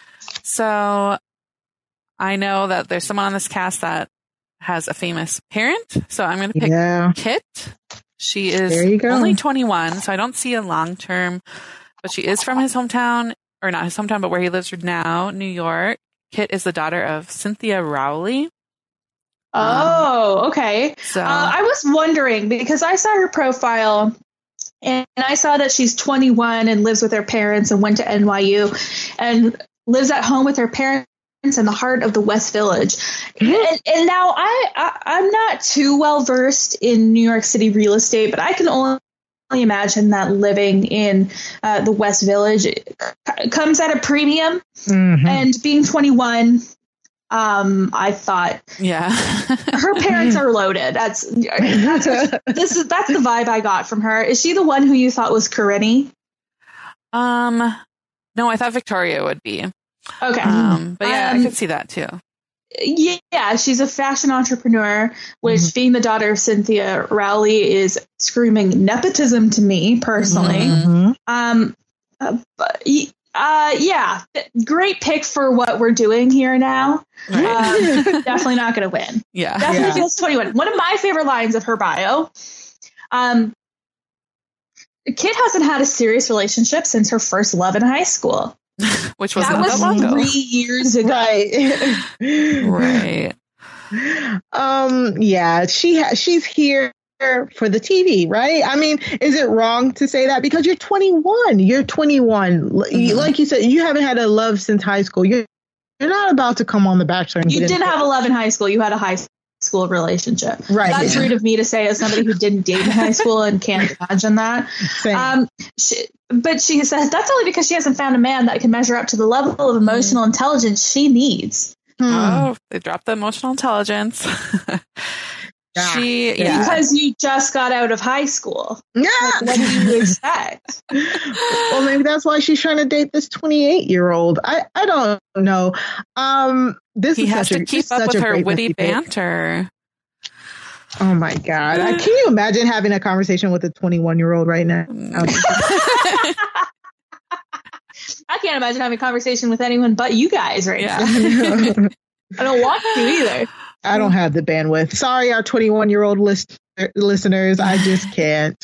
So I know that there's someone on this cast that has a famous parent. So I'm going to pick yeah. Kit. She is only twenty-one, so I don't see a long term, but she is from his hometown, or not his hometown, but where he lives now, New York. Kit is the daughter of Cynthia Rowley. Oh, um, okay. So uh, I was wondering because I saw her profile and I saw that she's twenty-one and lives with her parents and went to N Y U and lives at home with her parents in the heart of the West Village. And, and now I, I, I'm not too well versed in New York City real estate, but I can only imagine that living in uh, the West Village c- comes at a premium. Mm-hmm. And being twenty-one, um, I thought, Yeah. her parents are loaded. That's, that's this is that's the vibe I got from her. Is she the one who you thought was Karini? Um, no, I thought Victoria would be. Okay. Um, but yeah, Um, I could see that too. Yeah, she's a fashion entrepreneur, which Mhm. being the daughter of Cynthia Rowley is screaming nepotism to me personally. Mhm. Mm-hmm. Um, uh, but, uh, yeah, great pick for what we're doing here now. Right. Um, definitely not going to win. Yeah. Definitely Yeah. feels twenty-one. One of my favorite lines of her bio. Um, Kit hasn't had a serious relationship since her first love in high school. Which was That not was that long ago. three years ago. Right. Right. Um, yeah, she ha- she's here for the T V, right? I mean, is it wrong to say that? Because you're twenty-one. You're twenty-one. L- you- Mhm. Like you said, you haven't had a love since high school. You're you're not about to come on The Bachelor. And You get didn't into- have a love in high school. You had a high school relationship. Right. That's rude of me to say as somebody who didn't date in high school and can't imagine that. Same. Um, she, but she says that's only because she hasn't found a man that can measure up to the level of emotional intelligence she needs. Hmm. Oh, they dropped the emotional intelligence. Yeah. She, Yeah. yeah. Because you just got out of high school. Yeah. Like, what do you expect? Well, maybe that's why she's trying to date this twenty-eight year old. I, I don't know. Um, this He is has such to a, keep this is up such with a her great witty Misty pick. banter. Oh my God. I, can you imagine having a conversation with a twenty-one year old right now? I can't imagine having a conversation with anyone but you guys right Yeah. now. I don't want to either. I don't have the bandwidth. Sorry, our twenty-one year old list- listeners. I just can't.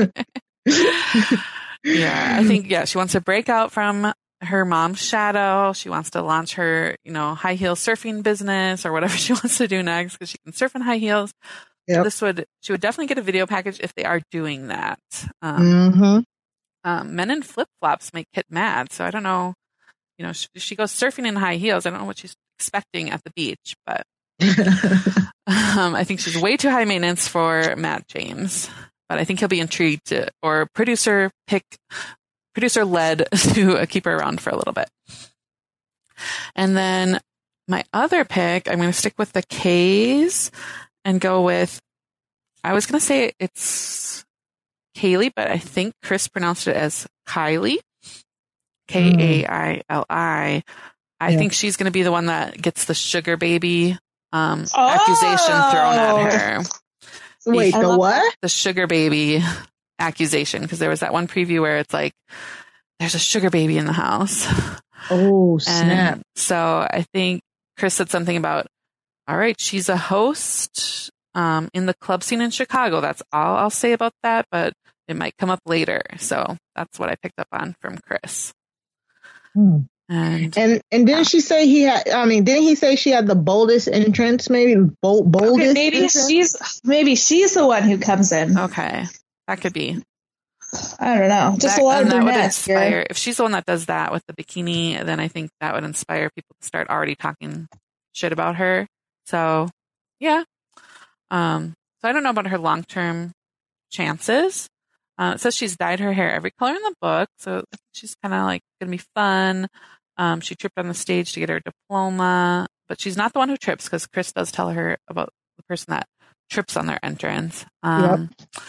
Yeah, I think, yeah, she wants to break out from her mom's shadow. She wants to launch her, you know, high heel surfing business or whatever she wants to do next because she can surf in high heels. Yep. This would, she would definitely get a video package if they are doing that. Um, Mm-hmm. um, men in flip flops make Kit mad. So I don't know, you know, she, she goes surfing in high heels. I don't know what she's expecting at the beach, but um, I think she's way too high maintenance for Matt James. But I think he'll be intrigued to, or producer pick, producer led to uh, keep her around for a little bit. And then my other pick, I'm going to stick with the K's and go with, I was going to say it's Kaylee, but I think Chris pronounced it as Kylie. K A I L I. I Yeah. think she's going to be the one that gets the sugar baby um, accusation thrown at her. Wait, I the love what? The sugar baby accusation, because there was that one preview where it's like, there's a sugar baby in the house. Oh, snap. And so I think Chris said something about, all right, she's a host um, in the club scene in Chicago. That's all I'll say about that, but it might come up later. So that's what I picked up on from Chris. Hmm. And And and didn't she say he had? I mean, didn't he say she had the boldest entrance? Maybe bold, boldest. Okay, maybe entrance? she's maybe she's the one who comes in. okay, that could be. I don't know. Just that, a lot of and that would brunettes here. inspire. If she's the one that does that with the bikini, then I think that would inspire people to start already talking shit about her. So, yeah. Um. So I don't know about her long term chances. Uh, it says she's dyed her hair every color in the book, so she's kind of like gonna be fun. Um, she tripped on the stage to get her diploma, but she's not the one who trips because Chris does tell her about the person that trips on their entrance. Um, yep.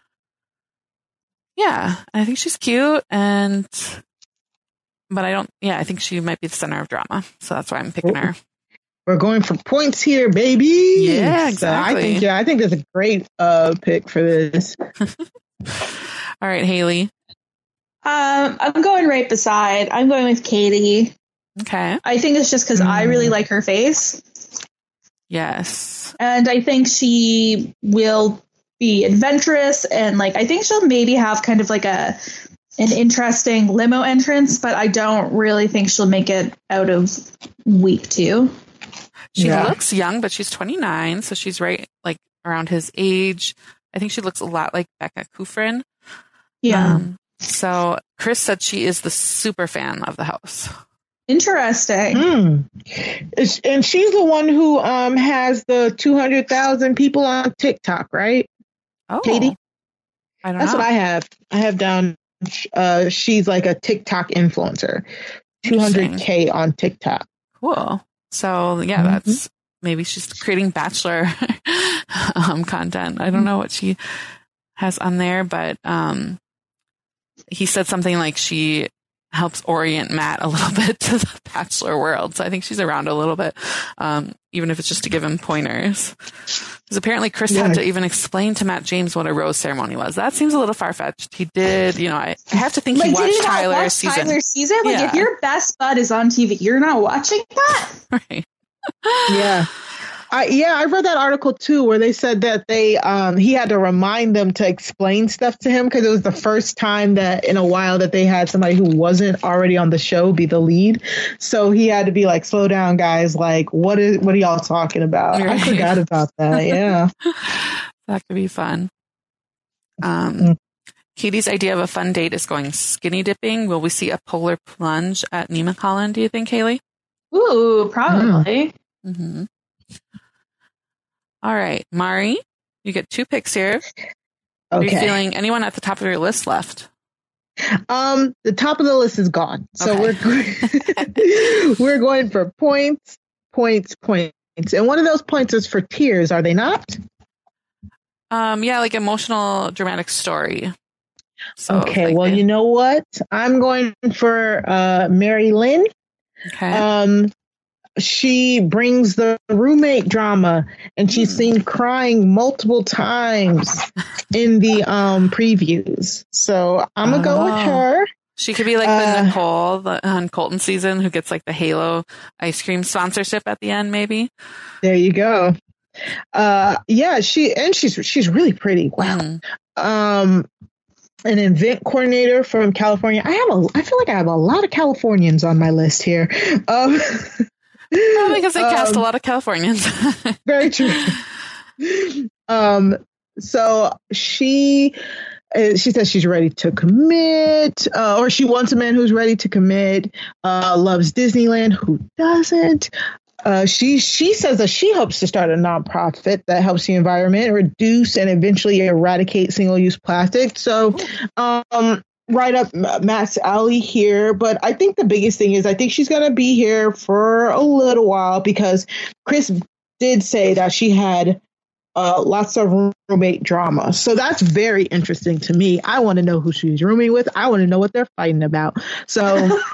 Yeah, I think she's cute, and but I don't. Yeah, I think she might be the center of drama, so that's why I'm picking her. We're going for points here, baby. Yeah, exactly. So I think yeah, I think that's a great uh pick for this. All right, Haley. Um, I'm going right beside. I'm going with Katie. Okay. I think it's just because mm. I really like her face. Yes. And I think she will be adventurous, and like I think she'll maybe have kind of like a an interesting limo entrance, but I don't really think she'll make it out of week two. She yeah. looks young, but she's twenty-nine, so she's right like around his age. I think she looks a lot like Becca Kufrin. Yeah. Um, so Chris said she is the super fan of the house. Interesting. Mm. It's, and she's the one who um has the two hundred thousand people on TikTok, right? Oh, Katie? I don't That's know. what I have. I have down, uh, she's like a TikTok influencer. two hundred K on TikTok. Cool. So, yeah, Mm-hmm. that's maybe she's creating Bachelor um, content. I don't know what she has on there, but um, he said something like she helps orient Matt a little bit to the Bachelor world. So I think she's around a little bit, um, even if it's just to give him pointers. Because apparently Chris Yeah. had to even explain to Matt James what a rose ceremony was. That seems a little far-fetched. He did, you know, I, I have to think Like, he did watched you not Tyler's watch season. Tyler's season? Like, Yeah. if your best bud is on T V, you're not watching that? Right. Yeah. I, yeah, I read that article too, where they said that they um, he had to remind them to explain stuff to him because it was the first time that in a while that they had somebody who wasn't already on the show be the lead. So he had to be like, "Slow down, guys! Like, what is what are y'all talking about?" Right. I forgot about that. Yeah, That could be fun. Um, Mm. Katie's idea of a fun date is going skinny dipping. Will we see a polar plunge at Nemacolin, do you think, Haley? Ooh, probably. Mm-hmm. All right, Mari, you get two picks here. Are you okay. feeling anyone at the top of your list left? Um, the top of the list is gone, so Okay. we're we're going for points, points, points, and one of those points is for tears. Are they not? Um, yeah, like emotional, dramatic story. So, Okay, like well, they- you know what? I'm going for uh, Mary Lynn. okay. Um, she brings the roommate drama, and she's Hmm. seen crying multiple times in the um, previews. So I'm gonna go with Oh. her. She could be like uh, the Nicole the, on Colton season who gets like the Halo ice cream sponsorship at the end, maybe. There you go. Uh, yeah, she and she's she's really pretty. Wow. Mm. Um, an event coordinator from California. I have a. I feel like I have a lot of Californians on my list here. Um, Probably because they cast a um, lot of Californians. Very true. Um, so she uh, she says she's ready to commit, uh, or she wants a man who's ready to commit. Uh, loves Disneyland. Who doesn't? Uh, she she says that she hopes to start a nonprofit that helps the environment, reduce and eventually eradicate single-use plastic. So, um, right up Matt's alley here. But I think the biggest thing is I think she's gonna be here for a little while because Chris did say that she had uh, lots of roommate drama. So that's very interesting to me. I want to know who she's rooming with. I want to know what they're fighting about. So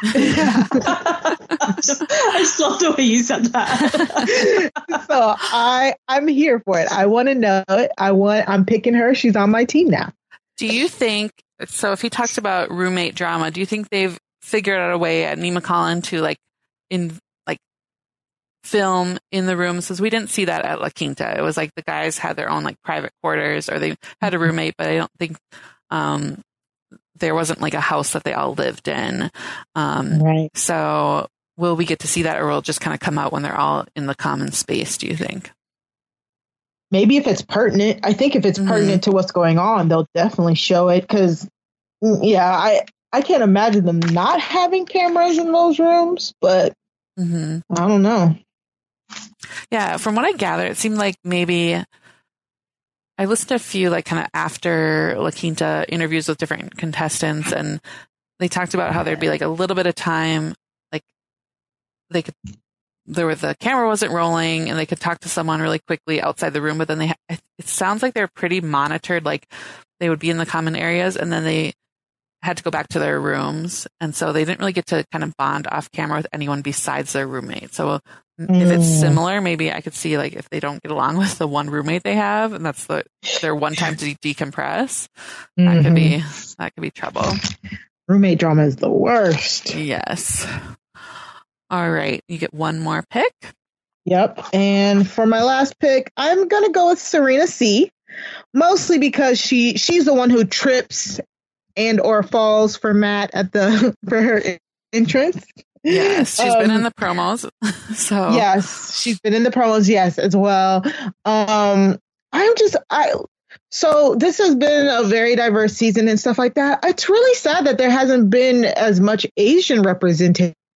I just love the way you said that. so I I'm here for it. I want to know it. I want I'm picking her. She's on my team now. Do you think so? If he talks about roommate drama, do you think they've figured out a way at Nemacolin to like in like film in the rooms? Because we didn't see that at La Quinta. It was like the guys had their own like private quarters, or they had a roommate, but I don't think um, there wasn't like a house that they all lived in. Um, Right. So will we get to see that, or will it just kind of come out when they're all in the common space? Do you think? Maybe if it's pertinent. I think if it's Mhm. pertinent to what's going on, they'll definitely show it. Because yeah, I I can't imagine them not having cameras in those rooms. But Mm-hmm. I don't know. Yeah, from what I gather, it seemed like maybe I listened to a few like kind of after La Quinta interviews with different contestants, and they talked about how there'd be like a little bit of time, like they could, there was the camera wasn't rolling, and they could talk to someone really quickly outside the room, but then they, ha- it sounds like they're pretty monitored, like they would be in the common areas, and then they had to go back to their rooms, and so they didn't really get to kind of bond off camera with anyone besides their roommate. So if it's Mm. similar, maybe I could see like if they don't get along with the one roommate they have, and that's the their one time to decompress, that could Mhm. be that could be trouble. Roommate drama is the worst. Yes. All right, you get one more pick. Yep. And for my last pick, I'm gonna go with Serena C. Mostly because she she's the one who trips and or falls for Matt at the for her entrance. Yes, she's been Um, in the promos. So Yes, she's been in the promos, yes, as well. Um, I'm just I so this has been a very diverse season and stuff like that. It's really sad that there hasn't been as much Asian representation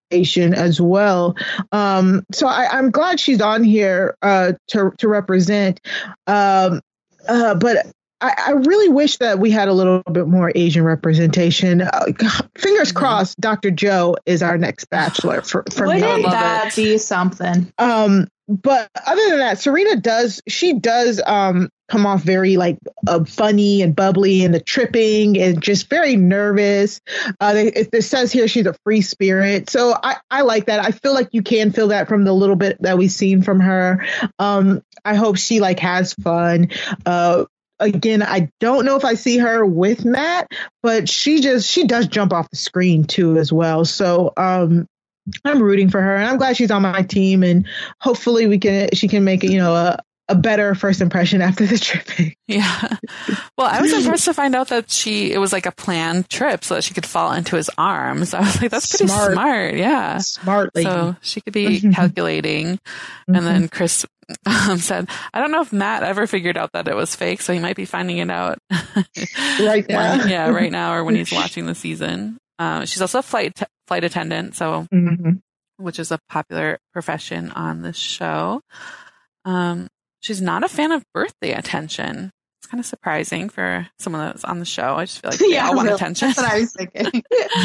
as well. Um, so I, I'm glad she's on here uh, to to represent. Um, uh, but I, I really wish that we had a little bit more Asian representation. Uh, fingers mm-hmm. crossed, Doctor Joe is our next Bachelor for, for Wouldn't me. Wouldn't that be something? Um, but other than that, Serena does, she does um, come off very like uh, funny and bubbly, and the tripping and just very nervous. Uh, it, it says here she's a free spirit. So I, I like that. I feel like you can feel that from the little bit that we've seen from her. Um, I hope she like has fun. Uh, Again, I don't know if I see her with Matt, but she just she does jump off the screen too as well. So um, I'm rooting for her, and I'm glad she's on my team. And hopefully, we can she can make you know a, a better first impression after the trip. Yeah. Well, I was impressed to find out that she it was like a planned trip so that she could fall into his arms. I was like, that's pretty smart. smart. Yeah, smart lady. So she could be calculating, mm-hmm. and then Chris. Um, said, I don't know if Matt ever figured out that it was fake, so he might be finding it out right now. yeah, right now, or when he's watching the season. Uh, she's also a flight t- flight attendant, so mm-hmm. which is a popular profession on this show. Um, she's not a fan of birthday attention. It's kind of surprising for someone that's on the show. I just feel like they yeah, all want really. attention. That's what I was thinking.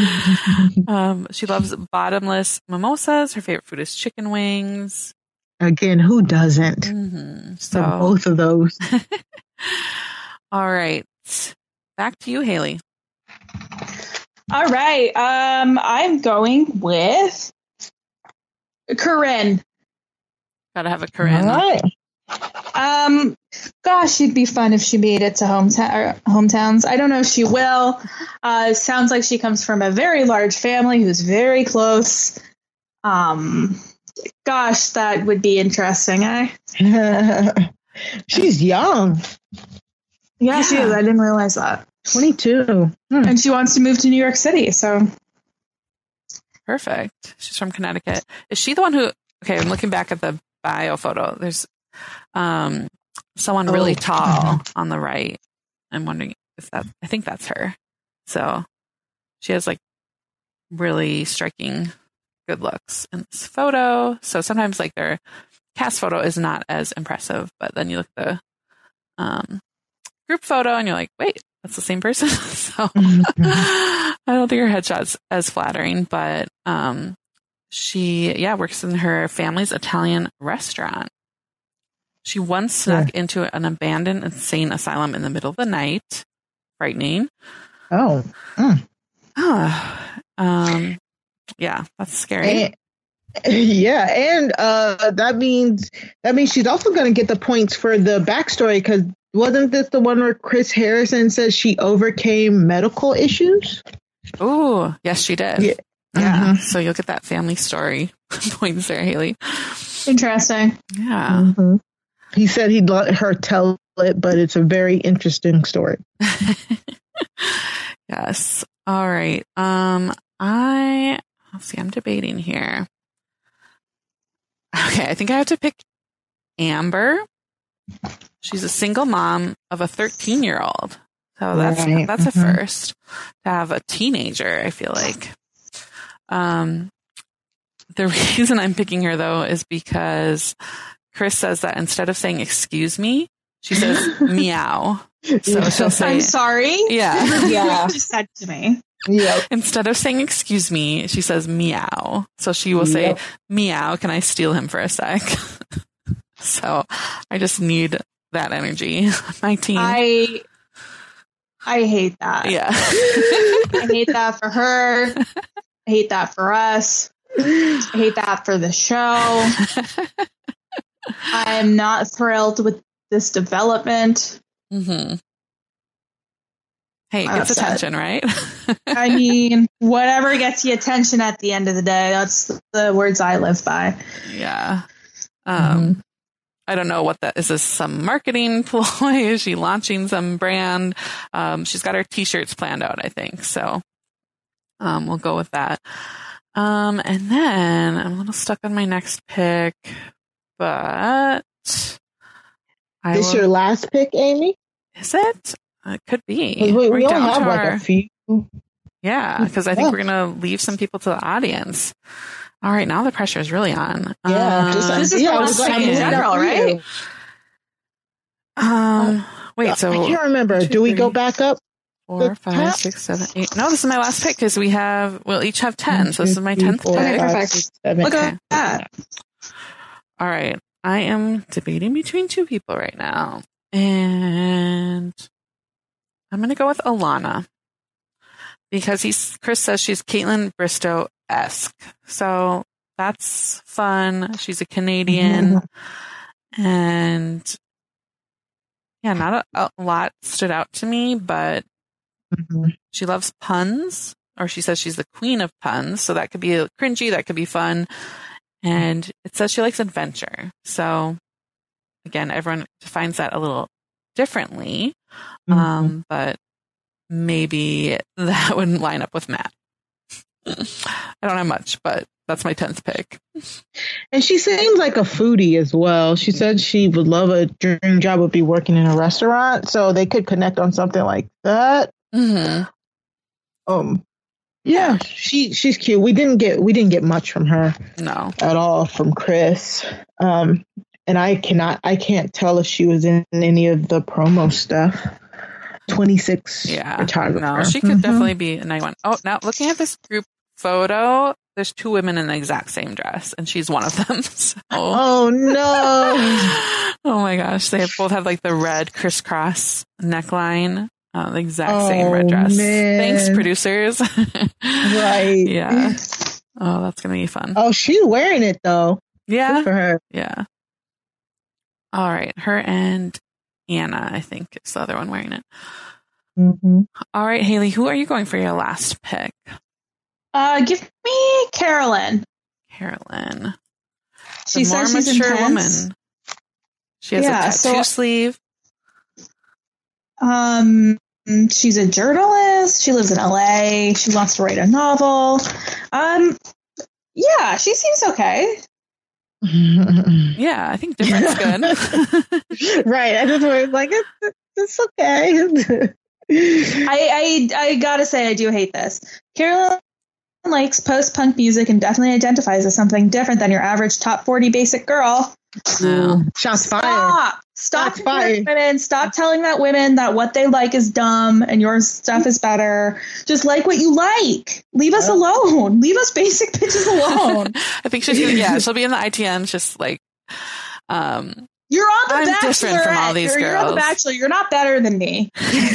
um, she loves bottomless mimosas. Her favorite food is chicken wings. Again, who doesn't? Mm-hmm. So both of those. All right. Back to you, Haley. All right. Um, I'm going with Corinne. Gotta have a Corinne. All right. Um, gosh, it'd be fun if she made it to hometown hometowns. I don't know if she will. Uh, sounds like she comes from a very large family who's very close. Um. Gosh, that would be interesting, eh? She's young. Yeah, yeah, she is. I didn't realize that. twenty-two. Hmm. And she wants to move to New York City, so. Perfect. She's from Connecticut. Is she the one who, okay, I'm looking back at the bio photo. There's um, someone really oh. tall on the right. I'm wondering if that, I think that's her. So she has like really striking good looks in this photo. So sometimes like their cast photo is not as impressive, but then you look at the um, group photo and you're like, wait, that's the same person. So I don't think her headshot's as flattering, but um, she, yeah, works in her family's Italian restaurant. She once snuck yeah. into an abandoned insane asylum in the middle of the night. Frightening. Oh. Mm. Oh. Um, yeah, that's scary. And, yeah, and uh, that means that means she's also going to get the points for the backstory, because wasn't this the one where Chris Harrison says she overcame medical issues? Oh, yes, she did. Yeah. Yeah. Mm-hmm. So you'll get that family story points there, Haley. Interesting. Yeah. Mm-hmm. He said he'd let her tell it, but it's a very interesting story. Yes. All right. Um, I. Let's see, I'm debating here. Okay, I think I have to pick Amber. She's a single mom of a thirteen-year-old. So that's right. that's mm-hmm. a first. To have a teenager, I feel like. Um, the reason I'm picking her, though, is because Chris says that instead of saying excuse me, she says meow. So yeah. she'll say, I'm sorry? Yeah. Yeah. She said to me. Yep. Instead of saying excuse me, she says meow. So she will say, yep. Meow, can I steal him for a sec? So I just need that energy. My team. I I hate that. Yeah. I hate that for her. I hate that for us. I hate that for the show. I am not thrilled with this development. Mm-hmm. Hey, it gets attention, right? I mean, whatever gets you attention at the end of the day, that's the words I live by. Yeah. Um, mm-hmm. I don't know what that is. This some marketing ploy? Is she launching some brand? Um, she's got her t-shirts planned out, I think. So um, we'll go with that. Um, and then I'm a little stuck on my next pick, but I this will... your last pick, Amy? Is it? It could be. We, we, we only have like our... a few. Yeah, because I think we're going to leave some people to the audience. All right, now the pressure is really on. Yeah, um, just, this is yeah, the I last was like, pick in general, right? Um, wait, so I can't remember. two, Do we three, go back up? Four, the five, top? six, seven, eight. No, this is my last pick because we have, we'll each have ten. One, So this two, is my three, tenth four, pick. Okay, five, perfect. six, seven. Look Okay. at that. All right. I am debating between two people right now. And I'm going to go with Alana because he's, Chris says she's Caitlin Bristow-esque. So that's fun. She's a Canadian. And yeah, not a, a lot stood out to me, but Mhm. she loves puns, or she says she's the queen of puns. So that could be cringy. That could be fun. And it says she likes adventure. So again, everyone defines that a little differently. Mhm. Um, but maybe that wouldn't line up with Matt. I don't have much, but that's my tenth pick. And she seems like a foodie as well. She said she would love a dream job would be working in a restaurant, so they could connect on something like that. Mm-hmm. Um, yeah, she she's cute. We didn't get we didn't get much from her No. at all from Chris. Um, and I cannot I can't tell if she was in any of the promo stuff. twenty-six Yeah. photographer. No, she could definitely be a nice one. Oh, now looking at this group photo, there's two women in the exact same dress, and she's one of them. So. Oh no! Oh my gosh, they both have like the red crisscross neckline, uh, the exact Oh, same red dress. man. Thanks, producers. Right? Yeah. Oh, that's gonna be fun. Oh, she's wearing it though. Yeah. Good for her. Yeah. All right, her and Anna, I think, is the other one wearing it. Mm-hmm. All right, Haley, who are you going for your last pick? Uh, give me Carolyn. Carolyn. She The says more she's mature intense. woman. She has Yeah, a tattoo so- sleeve. Um, she's a journalist. She lives in L A. She wants to write a novel. Um, yeah, she seems okay. Yeah, I think different's good. Right. I just was like, it's, it's okay. I, I I gotta say I do hate this. Carolyn likes post-punk music and definitely identifies as something different than your average top forty basic girl. No. Shots fired. Stop! Stop Shots fired. comparing women. Stop telling that women that what they like is dumb and your stuff is better. Just like what you like. Leave us alone. Leave us basic bitches alone. I think she's gonna, yeah, she'll be in the I T Ns just like, um, You're on the I'm Bachelor. different from all these you're, you're on the girls. Bachelor. You're not better than me.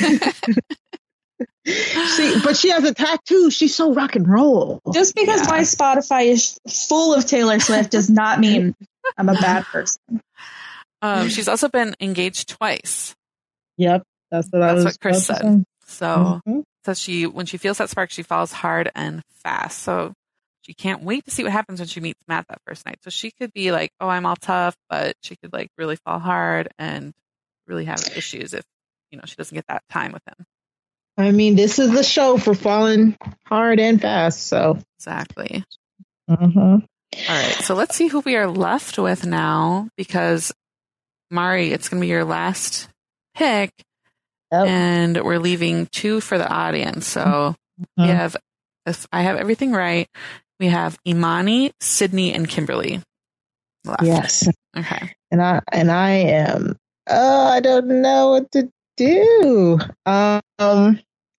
See, but she has a tattoo. She's so rock and roll. Just because Yeah. my Spotify is full of Taylor Swift does not mean I'm a bad person. um, she's also been engaged twice. Yep, that's what I That's was. what Chris about to said. say. So, Mhm. so she, when she feels that spark, she falls hard and fast. So she can't wait to see what happens when she meets Matt that first night. So she could be like, oh, I'm all tough, but she could like really fall hard and really have issues if, you know, she doesn't get that time with him. I mean, this is the show for falling hard and fast. So, Exactly. mhm. All right. So let's see who we are left with now, because Mari, it's going to be your last pick, Yep. and we're leaving two for the audience. So we Mhm. have, if I have everything right, we have Imani, Sydney, and Kimberly left. Yes, Okay. and I and I am. Oh, I don't know what to do. Um.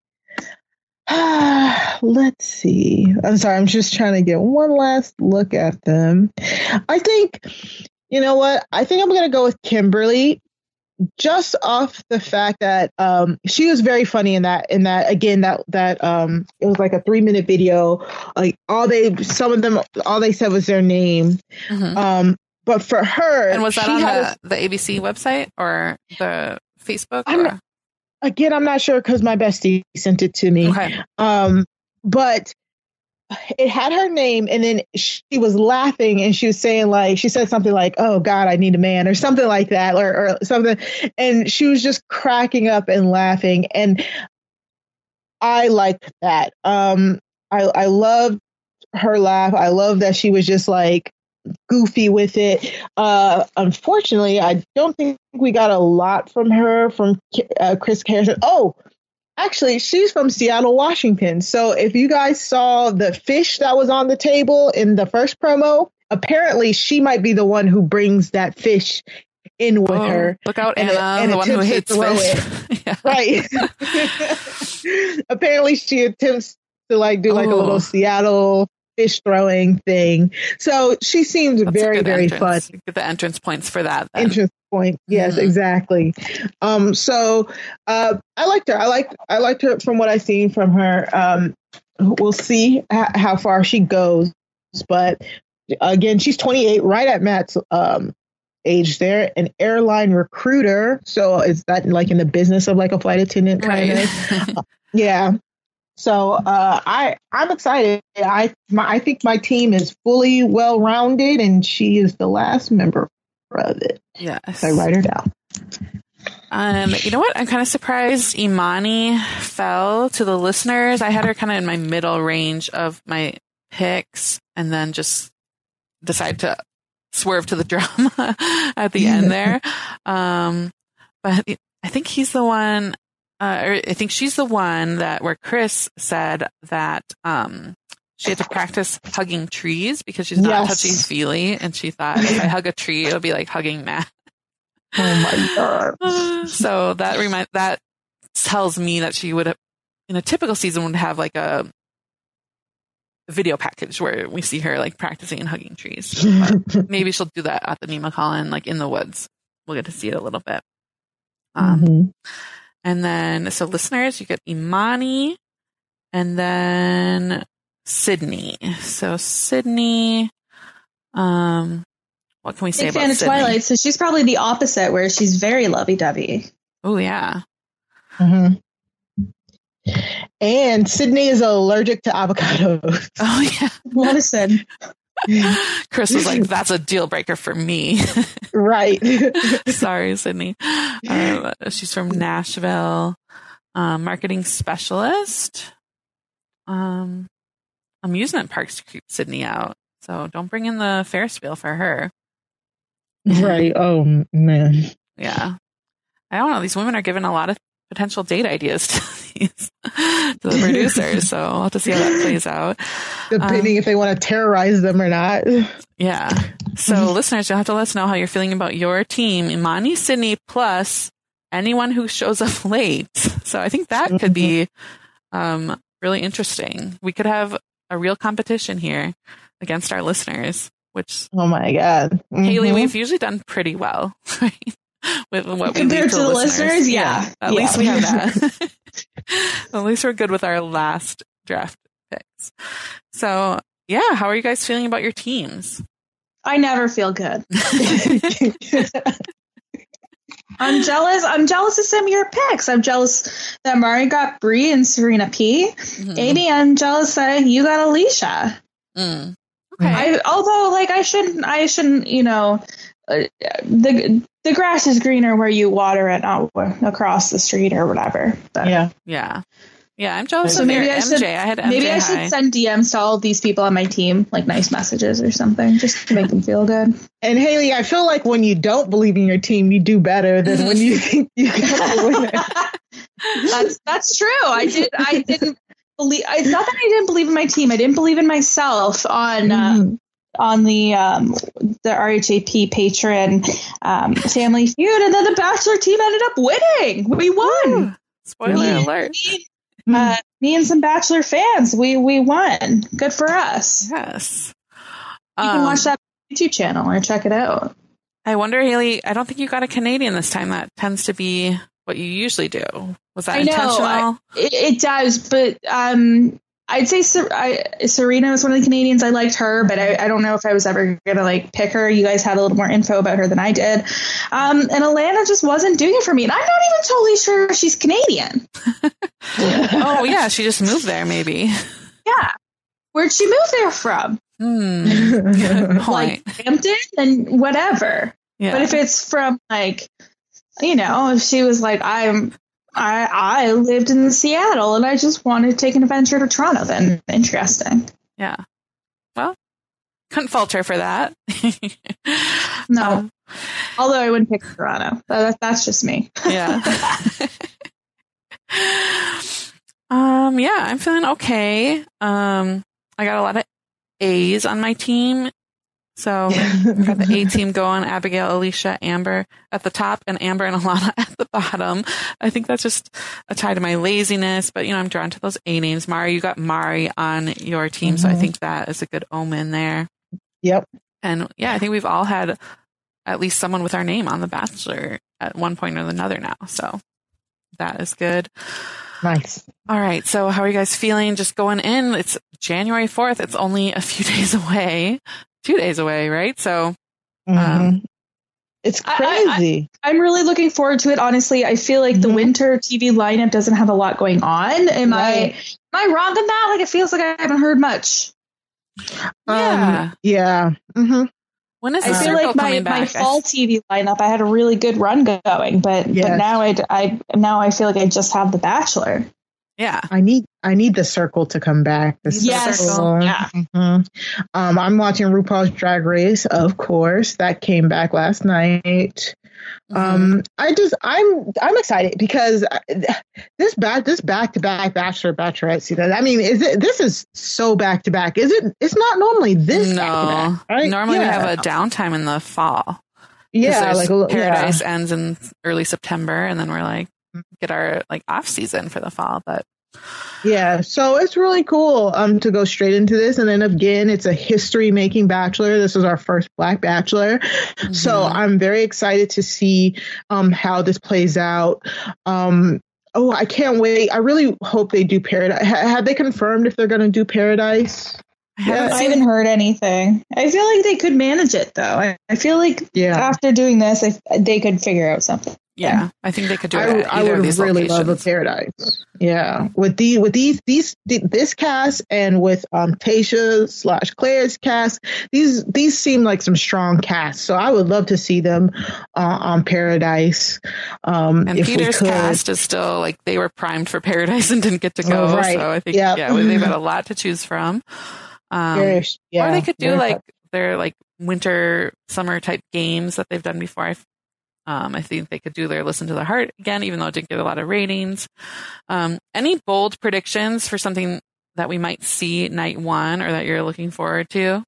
Let's see. I'm sorry. I'm just trying to get one last look at them. I think, you know what? I think I'm going to go with Kimberly, just off the fact that um, she was very funny in that. In that again, that that um, it was like a three minute video. Like all they, some of them, all they said was their name. Mhm. Um, but for her, And was that she on had the, the A B C website or the Facebook? I'm or- not- a, again, I'm not sure because my bestie sent it to me. Okay. Um, but it had her name, and then she was laughing, and she was saying like, she said something like, "Oh God, I need a man," or something like that, or, or something, and she was just cracking up and laughing, and I liked that. Um, I I loved her laugh. I love that she was just like goofy with it. Uh, unfortunately, I don't think we got a lot from her from uh, Chris Harrison. Oh. Actually, she's from Seattle, Washington. So if you guys saw the fish that was on the table in the first promo, apparently she might be the one who brings that fish in with oh, her. Look out, and, Anna, and the one who hates fish. yeah. Right. Apparently she attempts to like do like oh. a little Seattle fish throwing thing. So she seems That's very, very entrance. fun. Get the entrance points for that. Then. Entrance point. Yes, mm-hmm. exactly. Um, so uh, I liked her. I like I liked her from what I've seen from her. Um, we'll see h- how far she goes. But again, she's twenty-eight, right at Matt's um, age there, an airline recruiter. So is that like in the business of like a flight attendant kind right. of? yeah. So uh, I I'm excited. I my, I think my team is fully well rounded, and she is the last member of it. Yes, I write her down. Um, you know what? I'm kind of surprised Imani fell to the listeners. I had her kind of in my middle range of my picks, and then just decided to swerve to the drama at the end there. Um, but I think he's the one. Uh, or I think she's the one that where Chris said that um, she had to practice hugging trees because she's not yes. touchy feely, and she thought if I hug a tree, it'll be like hugging Matt. Oh my god! So that remind that tells me that she would have, in a typical season, would have like a video package where we see her like practicing and hugging trees. But maybe she'll do that at the Nemacolin, like in the woods. We'll get to see it a little bit. Um, mm-hmm. And then, so listeners, you get Imani and then Sydney. So Sydney, um, what can we say Big about fan of Sydney? Twilight, so she's probably the opposite, where she's very lovey-dovey. Oh, yeah. Mm-hmm. And Sydney is allergic to avocados. Oh, yeah. Listen. Chris was like, that's a deal breaker for me. Right. Sorry, Sydney. Um, she's from Nashville. Um, marketing specialist. Um, amusement parks to keep Sydney out. So don't bring in the Ferris wheel for her. Right. Oh, man. Yeah. I don't know. These women are giving a lot of potential date ideas to these to the producers. So we'll have to see how that plays out. Depending um, if they want to terrorize them or not. Yeah. So listeners, you'll have to let us know how you're feeling about your team. Imani, Sydney, plus anyone who shows up late. So I think that could be um, really interesting. We could have a real competition here against our listeners, which, oh my God. Mm-hmm. Haley, we've usually done pretty well, right? With what we compared leave to, to the listeners, listeners. yeah. yeah. At yeah. least we have that. At least we're good with our last draft picks. So, yeah, how are you guys feeling about your teams? I never feel good. I'm jealous. I'm jealous of some of your picks. I'm jealous that Mari got Brie and Serena P. Mm-hmm. Amy, I'm jealous that you got Alicia. Mm. Okay. I, although, like, I shouldn't. I shouldn't. You know, uh, the the grass is greener where you water it, not across the street or whatever. But yeah, yeah, yeah. I'm jealous so of maybe their I M J. should, I had M J maybe I high. should send D Ms to all of these people on my team, like nice messages or something, just to make them feel good. And Haley, I feel like when you don't believe in your team, you do better than when you think you got the winner. That's that's true. I did. I didn't believe. It's not that I didn't believe in my team. I didn't believe in myself on. Mm-hmm. Uh, on the um, the R H A P patron um, Family Feud, and then the Bachelor team ended up winning. We won. Ooh, spoiler me, alert! Me, uh, me and some Bachelor fans, we we won. Good for us. Yes. You um, can watch that YouTube channel or check it out. I wonder, Haley. I don't think you got a Canadian this time. That tends to be what you usually do. Was that I intentional? know, I, it, it does, but um. I'd say Ser- I, Serena was one of the Canadians. I liked her, but I, I don't know if I was ever going to like pick her. You guys had a little more info about her than I did. Um, and Alana just wasn't doing it for me. And I'm not even totally sure she's Canadian. Oh, yeah. She just moved there, maybe. Yeah. Where'd she move there from? Hmm. Good point. Like Hampton and whatever. Yeah. But if it's from like, you know, if she was like, I'm... I I lived in Seattle and I just wanted to take an adventure to Toronto, then interesting. Yeah. Well, couldn't fault her for that. No. Um, Although I wouldn't pick Toronto. That, that's just me. Yeah. Um, yeah, I'm feeling okay. Um, I got a lot of A's on my team. So we've got the A team going, Abigail, Alicia, Amber at the top, and Amber and Alana at the bottom. I think that's just a tie to my laziness, but you know, I'm drawn to those A names. Mari, you got Mari on your team, mm-hmm. so I think that is a good omen there. Yep. And yeah, I think we've all had at least someone with our name on The Bachelor at one point or another now. So that is good. Nice. All right. So how are you guys feeling just going in? It's January fourth. It's only a few days away, two days away, right? So mm-hmm. um, it's crazy. I, I, I'm really looking forward to it. Honestly, I feel like mm-hmm. the winter T V lineup doesn't have a lot going on. Am right. I, am I wrong in that? Like, it feels like I haven't heard much. Yeah. Um, yeah. Mm-hmm. When is I feel like my, my fall T V lineup, I had a really good run going, but yes. but now I, I now I feel like I just have The Bachelor. Yeah, I need I need the circle to come back. The yes, circle. yeah. Mm-hmm. Um, I'm watching RuPaul's Drag Race, of course. That came back last night. Mm-hmm. Um, I just I'm I'm excited because this back this back to back Bachelor Bachelorette season. I mean, is it this is so back to back? Is it? It's not normally this. No, back-to-back, right? Normally yeah. we have a downtime in the fall. Yeah, like a, Paradise yeah. ends in early September, and then we're like get our like off season for the fall. But yeah, so it's really cool um to go straight into this, and then again, it's a history making Bachelor. This is our first Black Bachelor, mm-hmm. so I'm very excited to see um how this plays out. Um, oh, I can't wait! I really hope they do Paradise. H- have they confirmed if they're going to do Paradise? I haven't, I haven't heard anything. I feel like they could manage it, though. I, I feel like yeah. after doing this, I, they could figure out something. Yeah, I think they could do it. I, at I would really locations. love a Paradise. Yeah, with the with these these this cast and with um Tayshia slash Claire's cast, these these seem like some strong casts. So I would love to see them uh, on Paradise. Um, and if Peter's cast is still like they were primed for Paradise and didn't get to go. Oh, right. So I think yep. yeah, they've got a lot to choose from. Um, yeah, or they could do like their like winter summer type games that they've done before. I, um, I think they could do their Listen to the Heart again, even though it didn't get a lot of ratings. Um, any bold predictions for something that we might see night one or that you're looking forward to?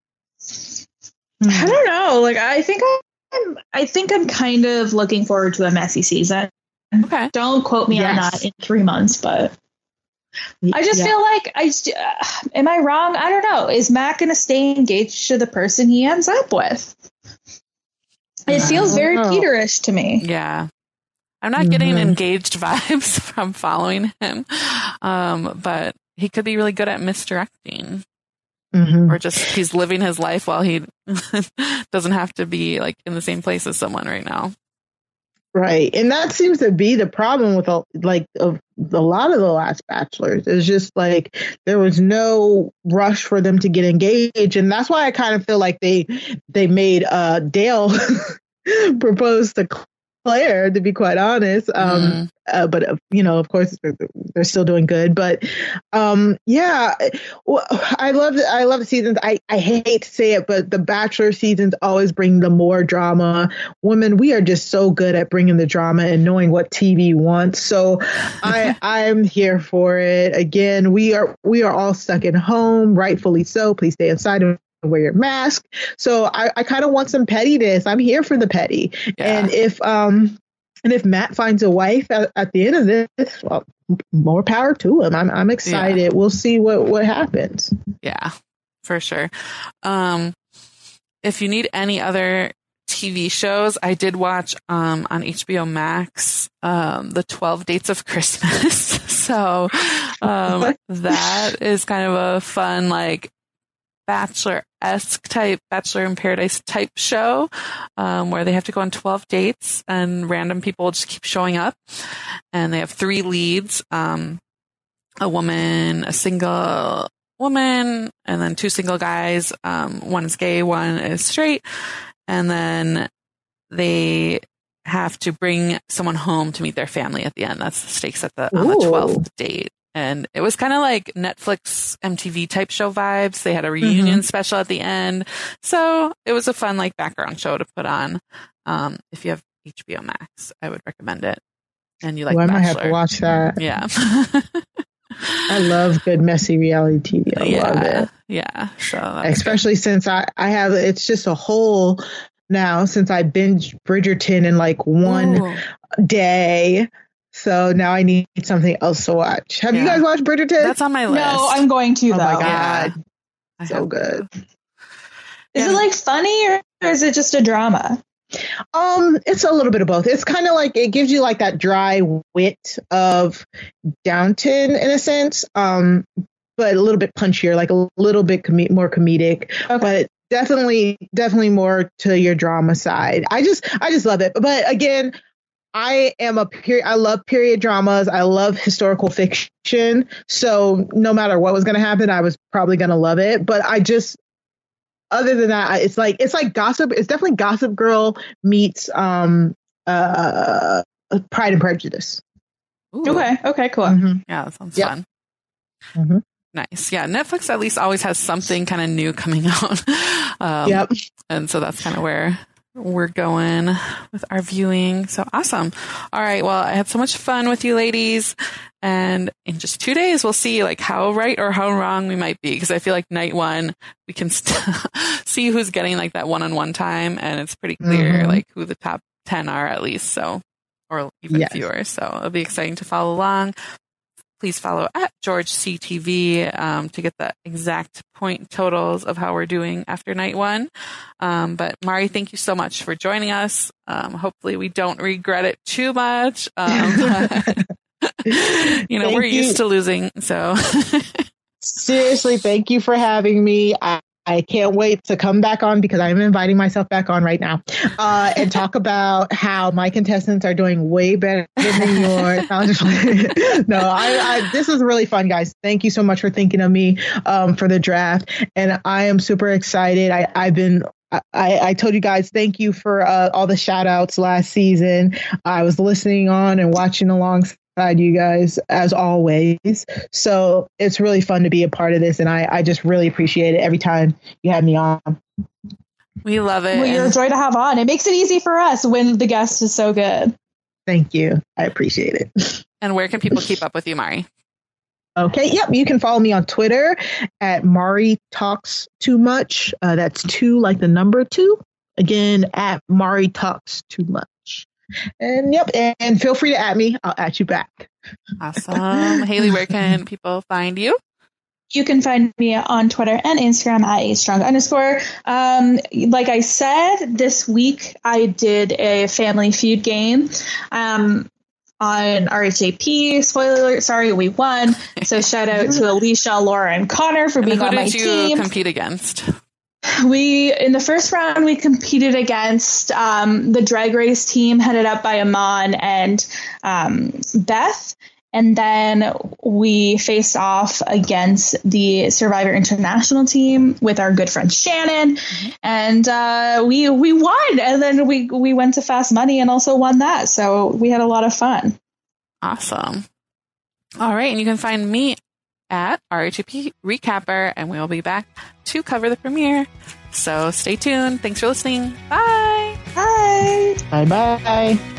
I don't know. Like I think I'm, I think I'm kind of looking forward to a messy season. Okay, don't quote me yes. on that in three months, but. I just yeah. feel like I uh, am I wrong? I don't know. Is Matt going to stay engaged to the person he ends up with? It feels very know. Peterish to me. Yeah, I'm not mm-hmm. getting engaged vibes from following him, um, but he could be really good at misdirecting, mm-hmm. or just he's living his life while he doesn't have to be like in the same place as someone right now. Right. And that seems to be the problem with a, like a, a lot of the last Bachelors. It's just like there was no rush for them to get engaged. And that's why I kind of feel like they they made uh, Dale propose to Claire, to be quite honest. Um, mm. uh, but, uh, you know, of course, they're, they're still doing good. But um, yeah, I love the, I love the seasons. I, I hate to say it, but the Bachelor seasons always bring the more drama. Women, we are just so good at bringing the drama and knowing what T V wants. So I I'm here for it. Again, we are we are all stuck at home, rightfully so. Please stay inside and wear your mask. So I, I kind of want some pettiness. I'm here for the petty. Yeah. And if um and if Matt finds a wife at, at the end of this, well, more power to him. I'm I'm excited. Yeah. We'll see what what happens. Yeah, for sure. Um, if you need any other T V shows, I did watch um on H B O Max um the twelve Dates of Christmas. So um that is kind of a fun like Bachelor-esque type, Bachelor in Paradise type show, um, where they have to go on twelve dates and random people just keep showing up. And they have three leads, um, a woman, a single woman, and then two single guys. Um, one is gay, one is straight. And then they have to bring someone home to meet their family at the end. That's the stakes at the, on the twelfth date. And it was kind of like Netflix M T V type show vibes. They had a reunion mm-hmm. special at the end. So it was a fun like background show to put on. Um, if you have H B O Max, I would recommend it. and you like well, I might Bachelor. have to watch that. Yeah. I love good messy reality T V. I yeah. love it. Yeah. So especially good. Since I, I have, it's just a whole now since I binged Bridgerton in like one Ooh. day. So now I need something else to watch. Have yeah. you guys watched Bridgerton? That's on my list. No, I'm going to, oh though. Oh my God. Yeah. So good. Is yeah. it like funny or is it just a drama? Um, it's a little bit of both. It's kind of like, it gives you like that dry wit of Downton in a sense, um, but a little bit punchier, like a little bit com- more comedic, okay. but definitely, definitely more to your drama side. I just, I just love it. But again, I am a period, I love period dramas. I love historical fiction. So no matter what was going to happen, I was probably going to love it. But I just, other than that, it's like it's like Gossip. It's definitely Gossip Girl meets um uh Pride and Prejudice. Ooh. Okay. Okay. Cool. Mm-hmm. Yeah, that sounds yep. fun. Mm-hmm. Nice. Yeah, Netflix at least always has something kind of new coming out. Um, yep. And so that's kind of where we're going with our viewing. So awesome. All right. Well, I had so much fun with you ladies. And in just two days, we'll see like how right or how wrong we might be. Because I feel like night one, we can st- see who's getting like that one-on-one time. And it's pretty clear mm-hmm. like who the top ten are at least. So, or even yes. fewer. So it'll be exciting to follow along. Please follow at George C T V um, to get the exact point totals of how we're doing after night one. Um, but Mari, thank you so much for joining us. Um, hopefully we don't regret it too much. Um, but, you know, thank we're you. used to losing. So seriously, thank you for having me. I- I can't wait to come back on because I'm inviting myself back on right now uh, and talk about how my contestants are doing way better than yours. no, I, I, this is really fun, guys. Thank you so much for thinking of me um, for the draft. And I am super excited. I, I've been I, I told you guys, thank you for uh, all the shout outs last season. I was listening on and watching alongside you guys as always. So it's really fun to be a part of this. And I, I just really appreciate it every time you have me on. We love it. Well, you're a joy to have on. It makes it easy for us when the guest is so good. Thank you. I appreciate it. And where can people keep up with you, Mari? Okay. Yep. You can follow me on Twitter at Mari Talks Too Much. Uh, that's two like the number two. Again, at Mari Talks Too Much. And yep. And feel free to at me. I'll at you back. Awesome. Haley, where can people find you? You can find me on Twitter and Instagram at a strong underscore. Um, like I said, this week I did a Family Feud game. Um, on R H A P. Spoiler alert, sorry, we won. So shout out to Alicia, Laura, and Connor for being on my team. Who did you compete against? We, in the first round, we competed against um, the Drag Race team headed up by Aman and um, Beth. And then we faced off against the Survivor International team with our good friend Shannon, mm-hmm. and uh, we we won. And then we we went to Fast Money and also won that. So we had a lot of fun. Awesome. All right, and you can find me at R H A P Recapper, and we'll be back to cover the premiere. So stay tuned. Thanks for listening. Bye. Bye. Bye. Bye.